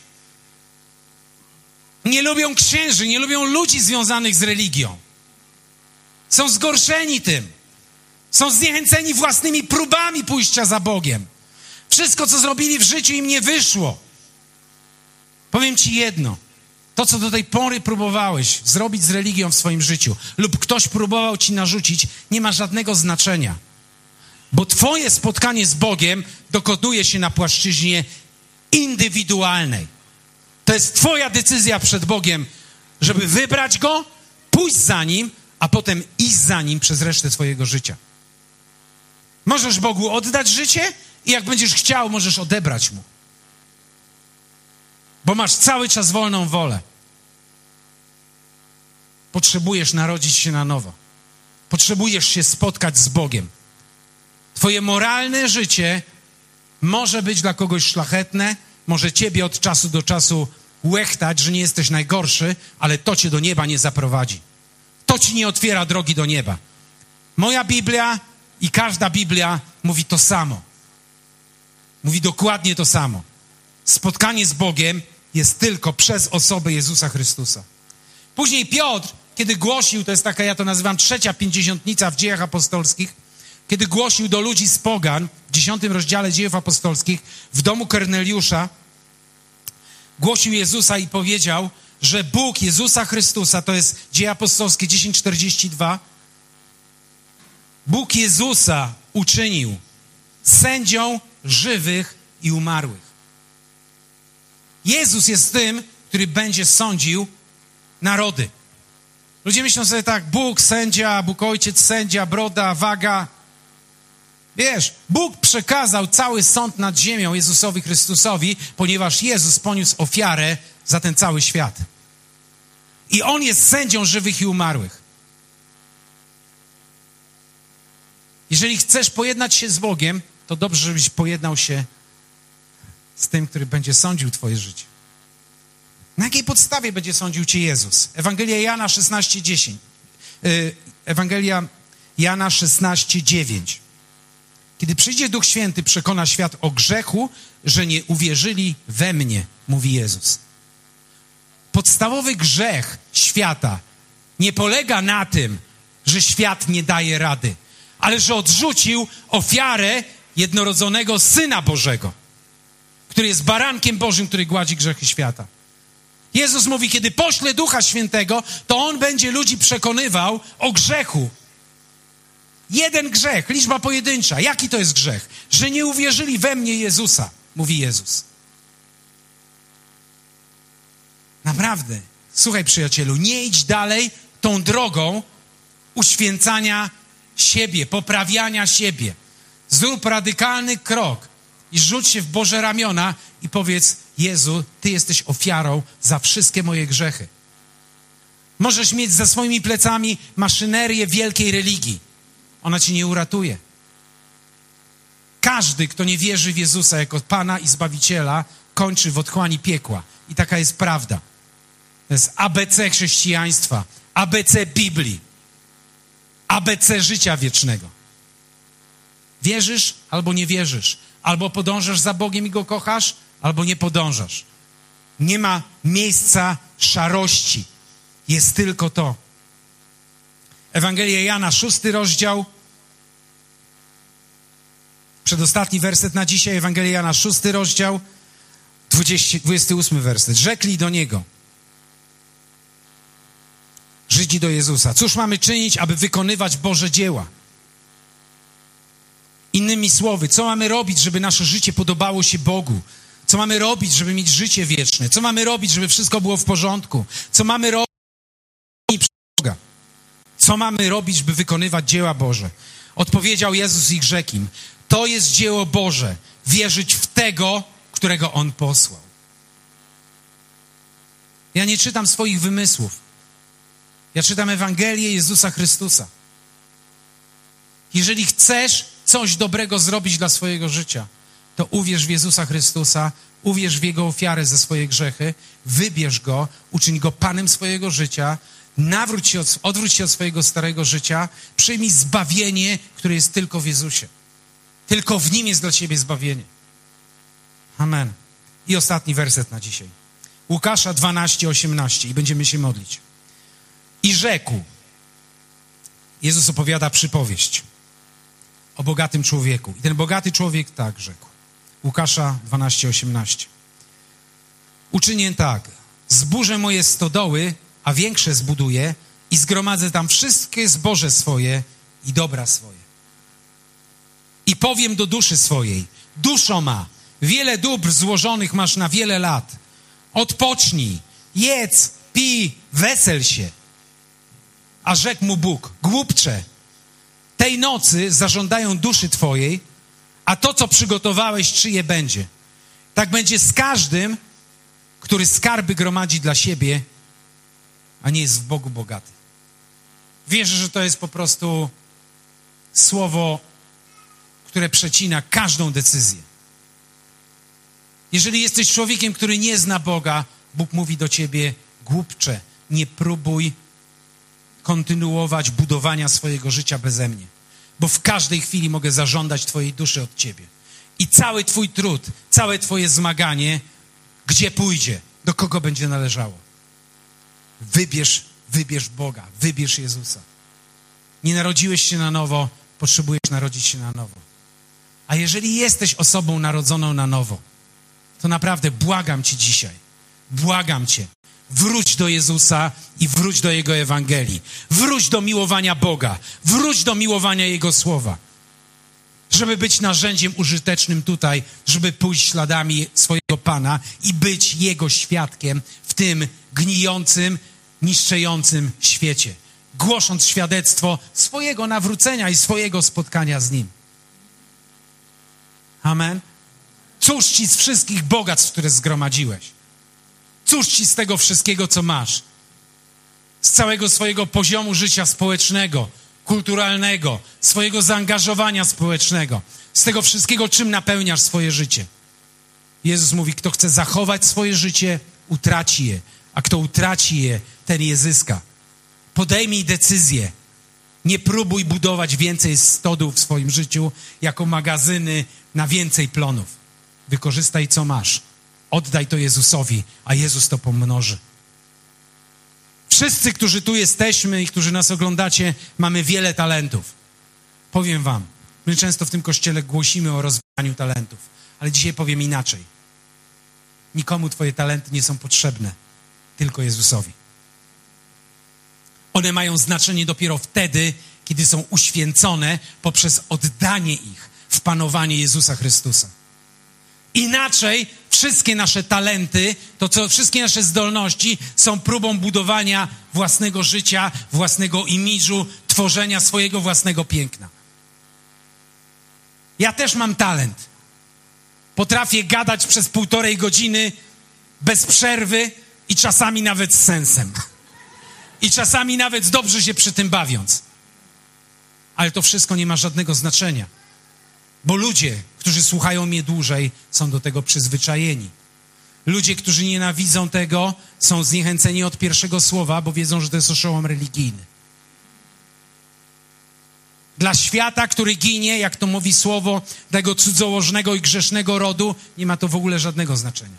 Nie lubią księży, nie lubią ludzi związanych z religią. Są zgorszeni tym. Są zniechęceni własnymi próbami pójścia za Bogiem. Wszystko, co zrobili w życiu, im nie wyszło. Powiem ci jedno. To, co do tej pory próbowałeś zrobić z religią w swoim życiu lub ktoś próbował ci narzucić, nie ma żadnego znaczenia. Bo twoje spotkanie z Bogiem dokonuje się na płaszczyźnie indywidualnej. To jest twoja decyzja przed Bogiem, żeby wybrać Go, pójść za Nim, a potem iść za Nim przez resztę twojego życia. Możesz Bogu oddać życie i jak będziesz chciał, możesz odebrać Mu. Bo masz cały czas wolną wolę. Potrzebujesz narodzić się na nowo. Potrzebujesz się spotkać z Bogiem. Twoje moralne życie może być dla kogoś szlachetne, może ciebie od czasu do czasu łechtać, że nie jesteś najgorszy, ale to cię do nieba nie zaprowadzi. To ci nie otwiera drogi do nieba. Moja Biblia i każda Biblia mówi to samo. Mówi dokładnie to samo. Spotkanie z Bogiem jest tylko przez osobę Jezusa Chrystusa. Później Piotr, kiedy głosił, to jest taka, ja to nazywam trzecia pięćdziesiątnica w Dziejach Apostolskich, kiedy głosił do ludzi z pogan, w dziesiątym rozdziale Dziejów Apostolskich, w domu Korneliusza, głosił Jezusa i powiedział, że Bóg Jezusa Chrystusa, to jest Dzieje Apostolskie dziesięć czterdzieści dwa, Bóg Jezusa uczynił sędzią żywych i umarłych. Jezus jest tym, który będzie sądził narody. Ludzie myślą sobie tak, Bóg sędzia, Bóg Ojciec sędzia, broda, waga. Wiesz, Bóg przekazał cały sąd nad ziemią Jezusowi Chrystusowi, ponieważ Jezus poniósł ofiarę za ten cały świat. I On jest sędzią żywych i umarłych. Jeżeli chcesz pojednać się z Bogiem, to dobrze, żebyś pojednał się z tym, który będzie sądził twoje życie. Na jakiej podstawie będzie sądził cię Jezus? Ewangelia Jana szesnaście dziesięć. Ewangelia Jana szesnaście dziewięć. Kiedy przyjdzie Duch Święty, przekona świat o grzechu, że nie uwierzyli we mnie, mówi Jezus. Podstawowy grzech świata nie polega na tym, że świat nie daje rady, ale że odrzucił ofiarę jednorodzonego Syna Bożego, który jest barankiem Bożym, który gładzi grzechy świata. Jezus mówi, kiedy pośle Ducha Świętego, to On będzie ludzi przekonywał o grzechu. Jeden grzech, liczba pojedyncza. Jaki to jest grzech? Że nie uwierzyli we mnie Jezusa, mówi Jezus. Naprawdę. Słuchaj, przyjacielu, nie idź dalej tą drogą uświęcania siebie, poprawiania siebie. Zrób radykalny krok i rzuć się w Boże ramiona i powiedz: Jezu, Ty jesteś ofiarą za wszystkie moje grzechy. Możesz mieć za swoimi plecami maszynerię wielkiej religii. Ona cię nie uratuje. Każdy, kto nie wierzy w Jezusa jako Pana i Zbawiciela, kończy w otchłani piekła. I taka jest prawda. To jest A B C chrześcijaństwa, A B C Biblii, A B C życia wiecznego. Wierzysz albo nie wierzysz. Albo podążasz za Bogiem i Go kochasz, albo nie podążasz. Nie ma miejsca szarości. Jest tylko to. Ewangelia Jana, szósty rozdział. Przedostatni werset na dzisiaj. Ewangelia Jana, szósty rozdział, dwudziesty ósmy werset. Rzekli do Niego, Żydzi do Jezusa: cóż mamy czynić, aby wykonywać Boże dzieła? Innymi słowy, co mamy robić, żeby nasze życie podobało się Bogu? Co mamy robić, żeby mieć życie wieczne? Co mamy robić, żeby wszystko było w porządku? Co mamy robić, Boga? Co mamy robić, by wykonywać dzieła Boże? Odpowiedział Jezus i rzekł im: to jest dzieło Boże, wierzyć w tego, którego On posłał. Ja nie czytam swoich wymysłów. Ja czytam Ewangelię Jezusa Chrystusa. Jeżeli chcesz coś dobrego zrobić dla swojego życia, to uwierz w Jezusa Chrystusa, uwierz w Jego ofiarę za swoje grzechy, wybierz Go, uczyń Go Panem swojego życia, nawróć się od, odwróć się od swojego starego życia, przyjmij zbawienie, które jest tylko w Jezusie. Tylko w Nim jest dla ciebie zbawienie. Amen. I ostatni werset na dzisiaj. Łukasza dwanaście, osiemnaście i będziemy się modlić. I rzekł, Jezus opowiada przypowieść o bogatym człowieku. I ten bogaty człowiek tak rzekł. Łukasza dwanaście, osiemnaście. Uczynię tak, zburzę moje stodoły, a większe zbuduję i zgromadzę tam wszystkie zboże swoje i dobra swoje. I powiem do duszy swojej: duszo ma, wiele dóbr złożonych masz na wiele lat. Odpocznij, jedz, pij, wesel się. A rzekł mu Bóg: głupcze, tej nocy zażądają duszy twojej, a to, co przygotowałeś, czyje będzie? Tak będzie z każdym, który skarby gromadzi dla siebie, a nie jest w Bogu bogaty. Wierzę, że to jest po prostu słowo, które przecina każdą decyzję. Jeżeli jesteś człowiekiem, który nie zna Boga, Bóg mówi do ciebie: głupcze, nie próbuj kontynuować budowania swojego życia beze mnie, bo w każdej chwili mogę zażądać twojej duszy od ciebie. I cały twój trud, całe twoje zmaganie, gdzie pójdzie, do kogo będzie należało? Wybierz, wybierz Boga, wybierz Jezusa. Nie narodziłeś się na nowo, potrzebujesz narodzić się na nowo. A jeżeli jesteś osobą narodzoną na nowo, to naprawdę błagam cię dzisiaj, błagam cię, wróć do Jezusa i wróć do Jego Ewangelii. Wróć do miłowania Boga. Wróć do miłowania Jego Słowa. Żeby być narzędziem użytecznym tutaj, żeby pójść śladami swojego Pana i być Jego świadkiem w tym gnijącym, niszczejącym świecie. Głosząc świadectwo swojego nawrócenia i swojego spotkania z Nim. Amen. Cóż ci z wszystkich bogactw, które zgromadziłeś? Cóż ci z tego wszystkiego, co masz? Z całego swojego poziomu życia społecznego, kulturalnego, swojego zaangażowania społecznego, z tego wszystkiego, czym napełniasz swoje życie. Jezus mówi: kto chce zachować swoje życie, utraci je, a kto utraci je, ten je zyska. Podejmij decyzję. Nie próbuj budować więcej stodół w swoim życiu jako magazyny na więcej plonów. Wykorzystaj, co masz. Oddaj to Jezusowi, a Jezus to pomnoży. Wszyscy, którzy tu jesteśmy i którzy nas oglądacie, mamy wiele talentów. Powiem wam, my często w tym kościele głosimy o rozwijaniu talentów, ale dzisiaj powiem inaczej. Nikomu twoje talenty nie są potrzebne, tylko Jezusowi. One mają znaczenie dopiero wtedy, kiedy są uświęcone poprzez oddanie ich w panowanie Jezusa Chrystusa. Inaczej wszystkie nasze talenty, to co, wszystkie nasze zdolności są próbą budowania własnego życia, własnego imidżu, tworzenia swojego własnego piękna. Ja też mam talent. Potrafię gadać przez półtorej godziny bez przerwy i czasami nawet z sensem. I czasami nawet dobrze się przy tym bawiąc. Ale to wszystko nie ma żadnego znaczenia. Bo ludzie, którzy słuchają mnie dłużej, są do tego przyzwyczajeni. Ludzie, którzy nienawidzą tego, są zniechęceni od pierwszego słowa, bo wiedzą, że to jest oszołom religijny. Dla świata, który ginie, jak to mówi słowo tego cudzołożnego i grzesznego rodu, nie ma to w ogóle żadnego znaczenia.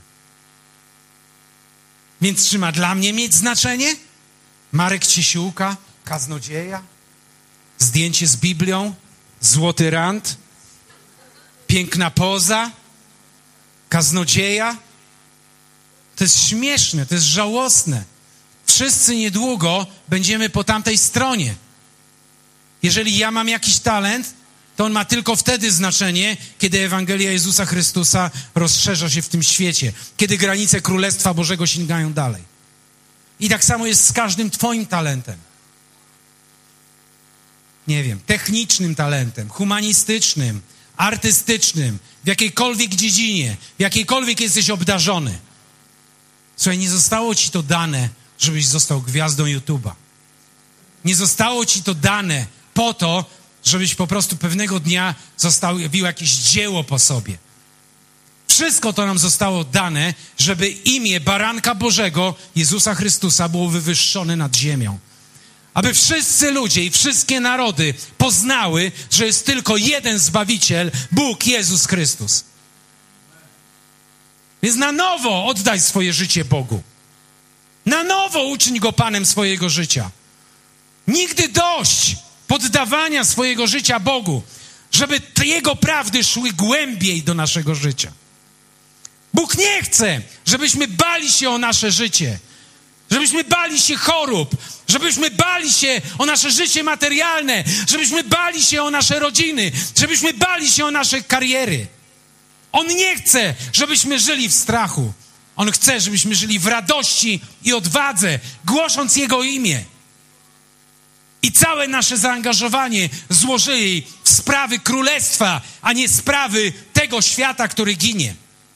Więc czy ma dla mnie mieć znaczenie? Marek Ciesiłka, kaznodzieja, zdjęcie z Biblią, złoty rand, piękna poza, kaznodzieja. To jest śmieszne, to jest żałosne. Wszyscy niedługo będziemy po tamtej stronie. Jeżeli ja mam jakiś talent, to on ma tylko wtedy znaczenie, kiedy Ewangelia Jezusa Chrystusa rozszerza się w tym świecie, kiedy granice Królestwa Bożego sięgają dalej. I tak samo jest z każdym twoim talentem. Nie wiem, technicznym talentem, humanistycznym, artystycznym, w jakiejkolwiek dziedzinie, w jakiejkolwiek jesteś obdarzony. Słuchaj, nie zostało ci to dane, żebyś został gwiazdą YouTube'a. Nie zostało ci to dane po to, żebyś po prostu pewnego dnia zostawił jakieś dzieło po sobie. Wszystko to nam zostało dane, żeby imię Baranka Bożego, Jezusa Chrystusa, było wywyższone nad ziemią. Aby wszyscy ludzie i wszystkie narody poznały, że jest tylko jeden Zbawiciel, Bóg Jezus Chrystus. Więc na nowo oddaj swoje życie Bogu. Na nowo uczyń Go Panem swojego życia. Nigdy dość poddawania swojego życia Bogu, żeby Jego prawdy szły głębiej do naszego życia. Bóg nie chce, żebyśmy bali się o nasze życie, żebyśmy bali się chorób, żebyśmy bali się o nasze życie materialne, żebyśmy bali się o nasze rodziny, żebyśmy bali się o nasze kariery. On nie chce, żebyśmy żyli w strachu. On chce, żebyśmy żyli w radości i odwadze, głosząc Jego imię. I całe nasze zaangażowanie złożyli w sprawy królestwa, a nie sprawy tego świata, który ginie.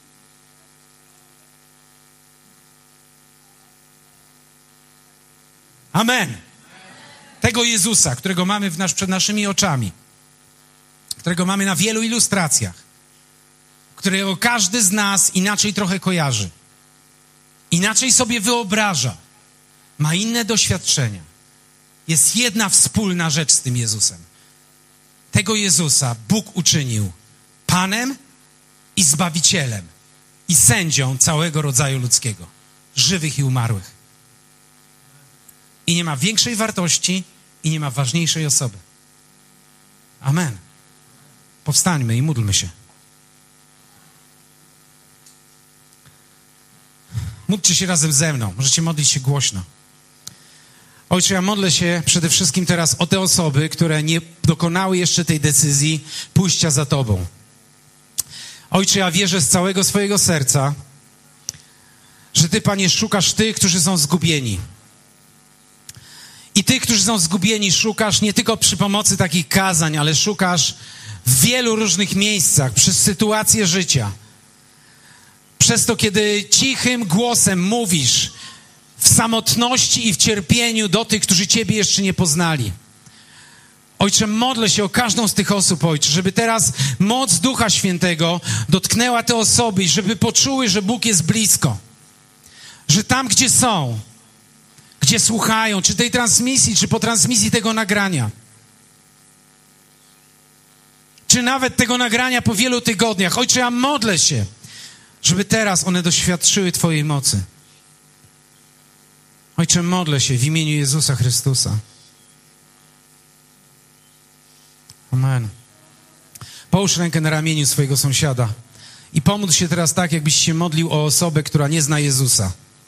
Amen. Tego Jezusa, którego mamy w nasz, przed naszymi oczami, którego mamy na wielu ilustracjach, którego każdy z nas inaczej trochę kojarzy, inaczej sobie wyobraża, ma inne doświadczenia. Jest jedna wspólna rzecz z tym Jezusem. Tego Jezusa Bóg uczynił Panem i Zbawicielem i sędzią całego rodzaju ludzkiego, żywych i umarłych. I nie ma większej wartości i nie ma ważniejszej osoby. Amen. Powstańmy i módlmy się. Módlcie się razem ze mną. Możecie modlić się głośno. Ojcze, ja modlę się przede wszystkim teraz o te osoby, które nie dokonały jeszcze tej decyzji pójścia za Tobą. Ojcze, ja wierzę z całego swojego serca, że Ty, Panie, szukasz tych, którzy są zgubieni. I tych, którzy są zgubieni, szukasz nie tylko przy pomocy takich kazań, ale szukasz w wielu różnych miejscach, przez sytuacje życia. Przez to, kiedy cichym głosem mówisz w samotności i w cierpieniu do tych, którzy Ciebie jeszcze nie poznali. Ojcze, modlę się o każdą z tych osób, Ojcze, żeby teraz moc Ducha Świętego dotknęła te osoby i żeby poczuły, że Bóg jest blisko. Że tam, gdzie są, gdzie słuchają, czy tej transmisji, czy po transmisji tego nagrania, czy nawet tego nagrania po wielu tygodniach. Ojcze, ja modlę się, żeby teraz one doświadczyły Twojej mocy. Ojcze, modlę się w imieniu Jezusa Chrystusa. Amen. Połóż rękę na ramieniu swojego sąsiada i pomódl się teraz tak, jakbyś się modlił o osobę, która nie zna Jezusa.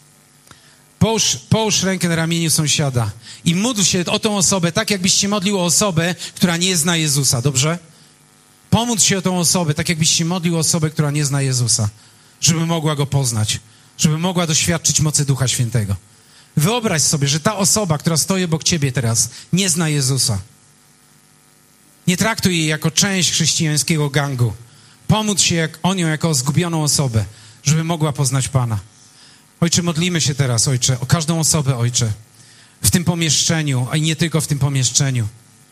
Połóż, połóż rękę na ramieniu sąsiada i módl się o tą osobę tak, jakbyś się modlił o osobę, która nie zna Jezusa, dobrze? Pomódl się o tą osobę tak, jakbyś się modlił o osobę, która nie zna Jezusa, żeby mogła Go poznać, żeby mogła doświadczyć mocy Ducha Świętego. Wyobraź sobie, że ta osoba, która stoi obok ciebie teraz, nie zna Jezusa. Nie traktuj jej jako część chrześcijańskiego gangu. Pomódl się jak, o nią jako o zgubioną osobę, żeby mogła poznać Pana. Ojcze, modlimy się teraz, Ojcze, o każdą osobę, Ojcze, w tym pomieszczeniu, a i nie tylko w tym pomieszczeniu.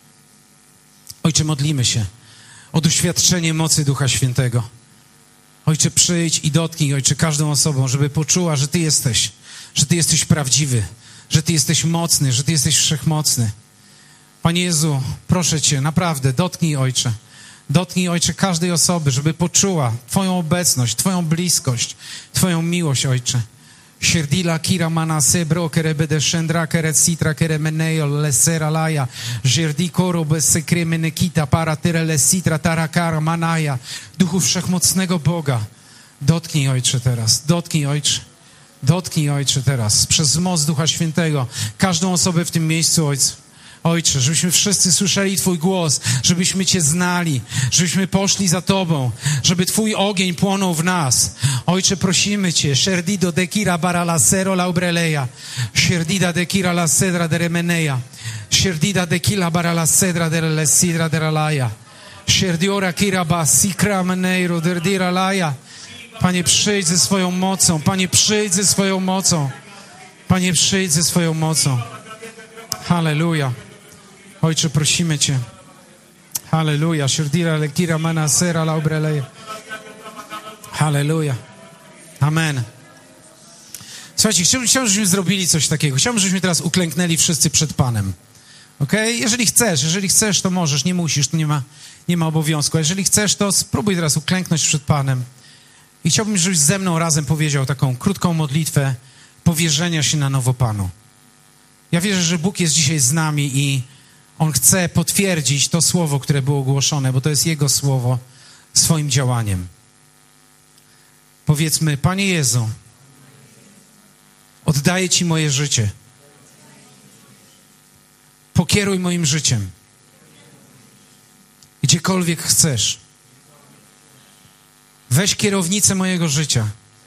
Ojcze, modlimy się o doświadczenie mocy Ducha Świętego. Ojcze, przyjdź i dotknij, Ojcze, każdą osobą, żeby poczuła, że Ty jesteś, że Ty jesteś prawdziwy, że Ty jesteś mocny, że Ty jesteś wszechmocny. Panie Jezu, proszę Cię, naprawdę, dotknij, Ojcze. Dotknij, Ojcze, każdej osoby, żeby poczuła Twoją obecność, Twoją bliskość, Twoją miłość, Ojcze. Sierdila kira mana sebro kere bede shendra kere citra kere meneo lesera laja жерди koro bez sekremene kita para tere lesitra tarakara manaja. Duchu Wszechmocnego Boga, dotknij, Ojcze, teraz, dotknij, Ojcze. Dotknij, Ojcze, teraz, przez moc Ducha Świętego, każdą osobę w tym miejscu, Ojcze. Ojcze, żebyśmy wszyscy słyszeli Twój głos, żebyśmy Cię znali, żebyśmy poszli za Tobą, żeby Twój ogień płonął w nas. Ojcze, prosimy Cię, Sherdido de kira bara la sero la ubreleja, Sherdida de kira la sedra de remeneja, Sherdida de kila bara la sedra de le sidra de ralaja, Sherdiora kira ba sikra meneiro derdira laja. Panie, przyjdź ze swoją mocą, Panie, przyjdź ze swoją mocą, Panie, przyjdź ze swoją mocą. Halleluja. Ojcze, prosimy Cię. Halleluja. Sherdira le kira mana sera la ubreleja. Halleluja. Amen. Słuchajcie, chciałbym, chciałbym, żebyśmy zrobili coś takiego. Chciałbym, żebyśmy teraz uklęknęli wszyscy przed Panem. Okej? Okay? Jeżeli chcesz, jeżeli chcesz, to możesz, nie musisz, to nie ma, nie ma obowiązku. A jeżeli chcesz, to spróbuj teraz uklęknąć przed Panem. I chciałbym, żebyś ze mną razem powiedział taką krótką modlitwę powierzenia się na nowo Panu. Ja wierzę, że Bóg jest dzisiaj z nami i On chce potwierdzić to słowo, które było ogłoszone, bo to jest Jego słowo swoim działaniem. Powiedzmy, Panie Jezu, oddaję Ci moje życie. Pokieruj moim życiem. Gdziekolwiek chcesz. Weź kierownicę mojego życia.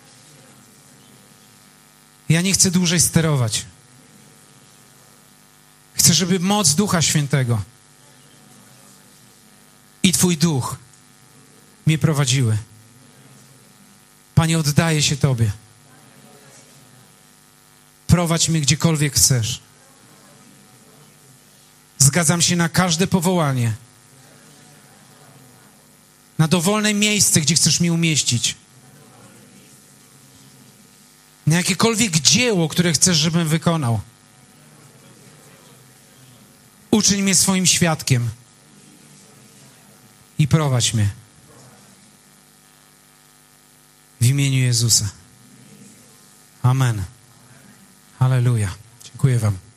Ja nie chcę dłużej sterować. Chcę, żeby moc Ducha Świętego i Twój Duch mnie prowadziły. Panie, oddaję się Tobie. Prowadź mnie gdziekolwiek chcesz. Zgadzam się na każde powołanie. Na dowolne miejsce, gdzie chcesz mnie umieścić. Na jakiekolwiek dzieło, które chcesz, żebym wykonał. Uczyń mnie swoim świadkiem i prowadź mnie. W imieniu Jezusa. Amen. Halleluja. Dziękuję Wam.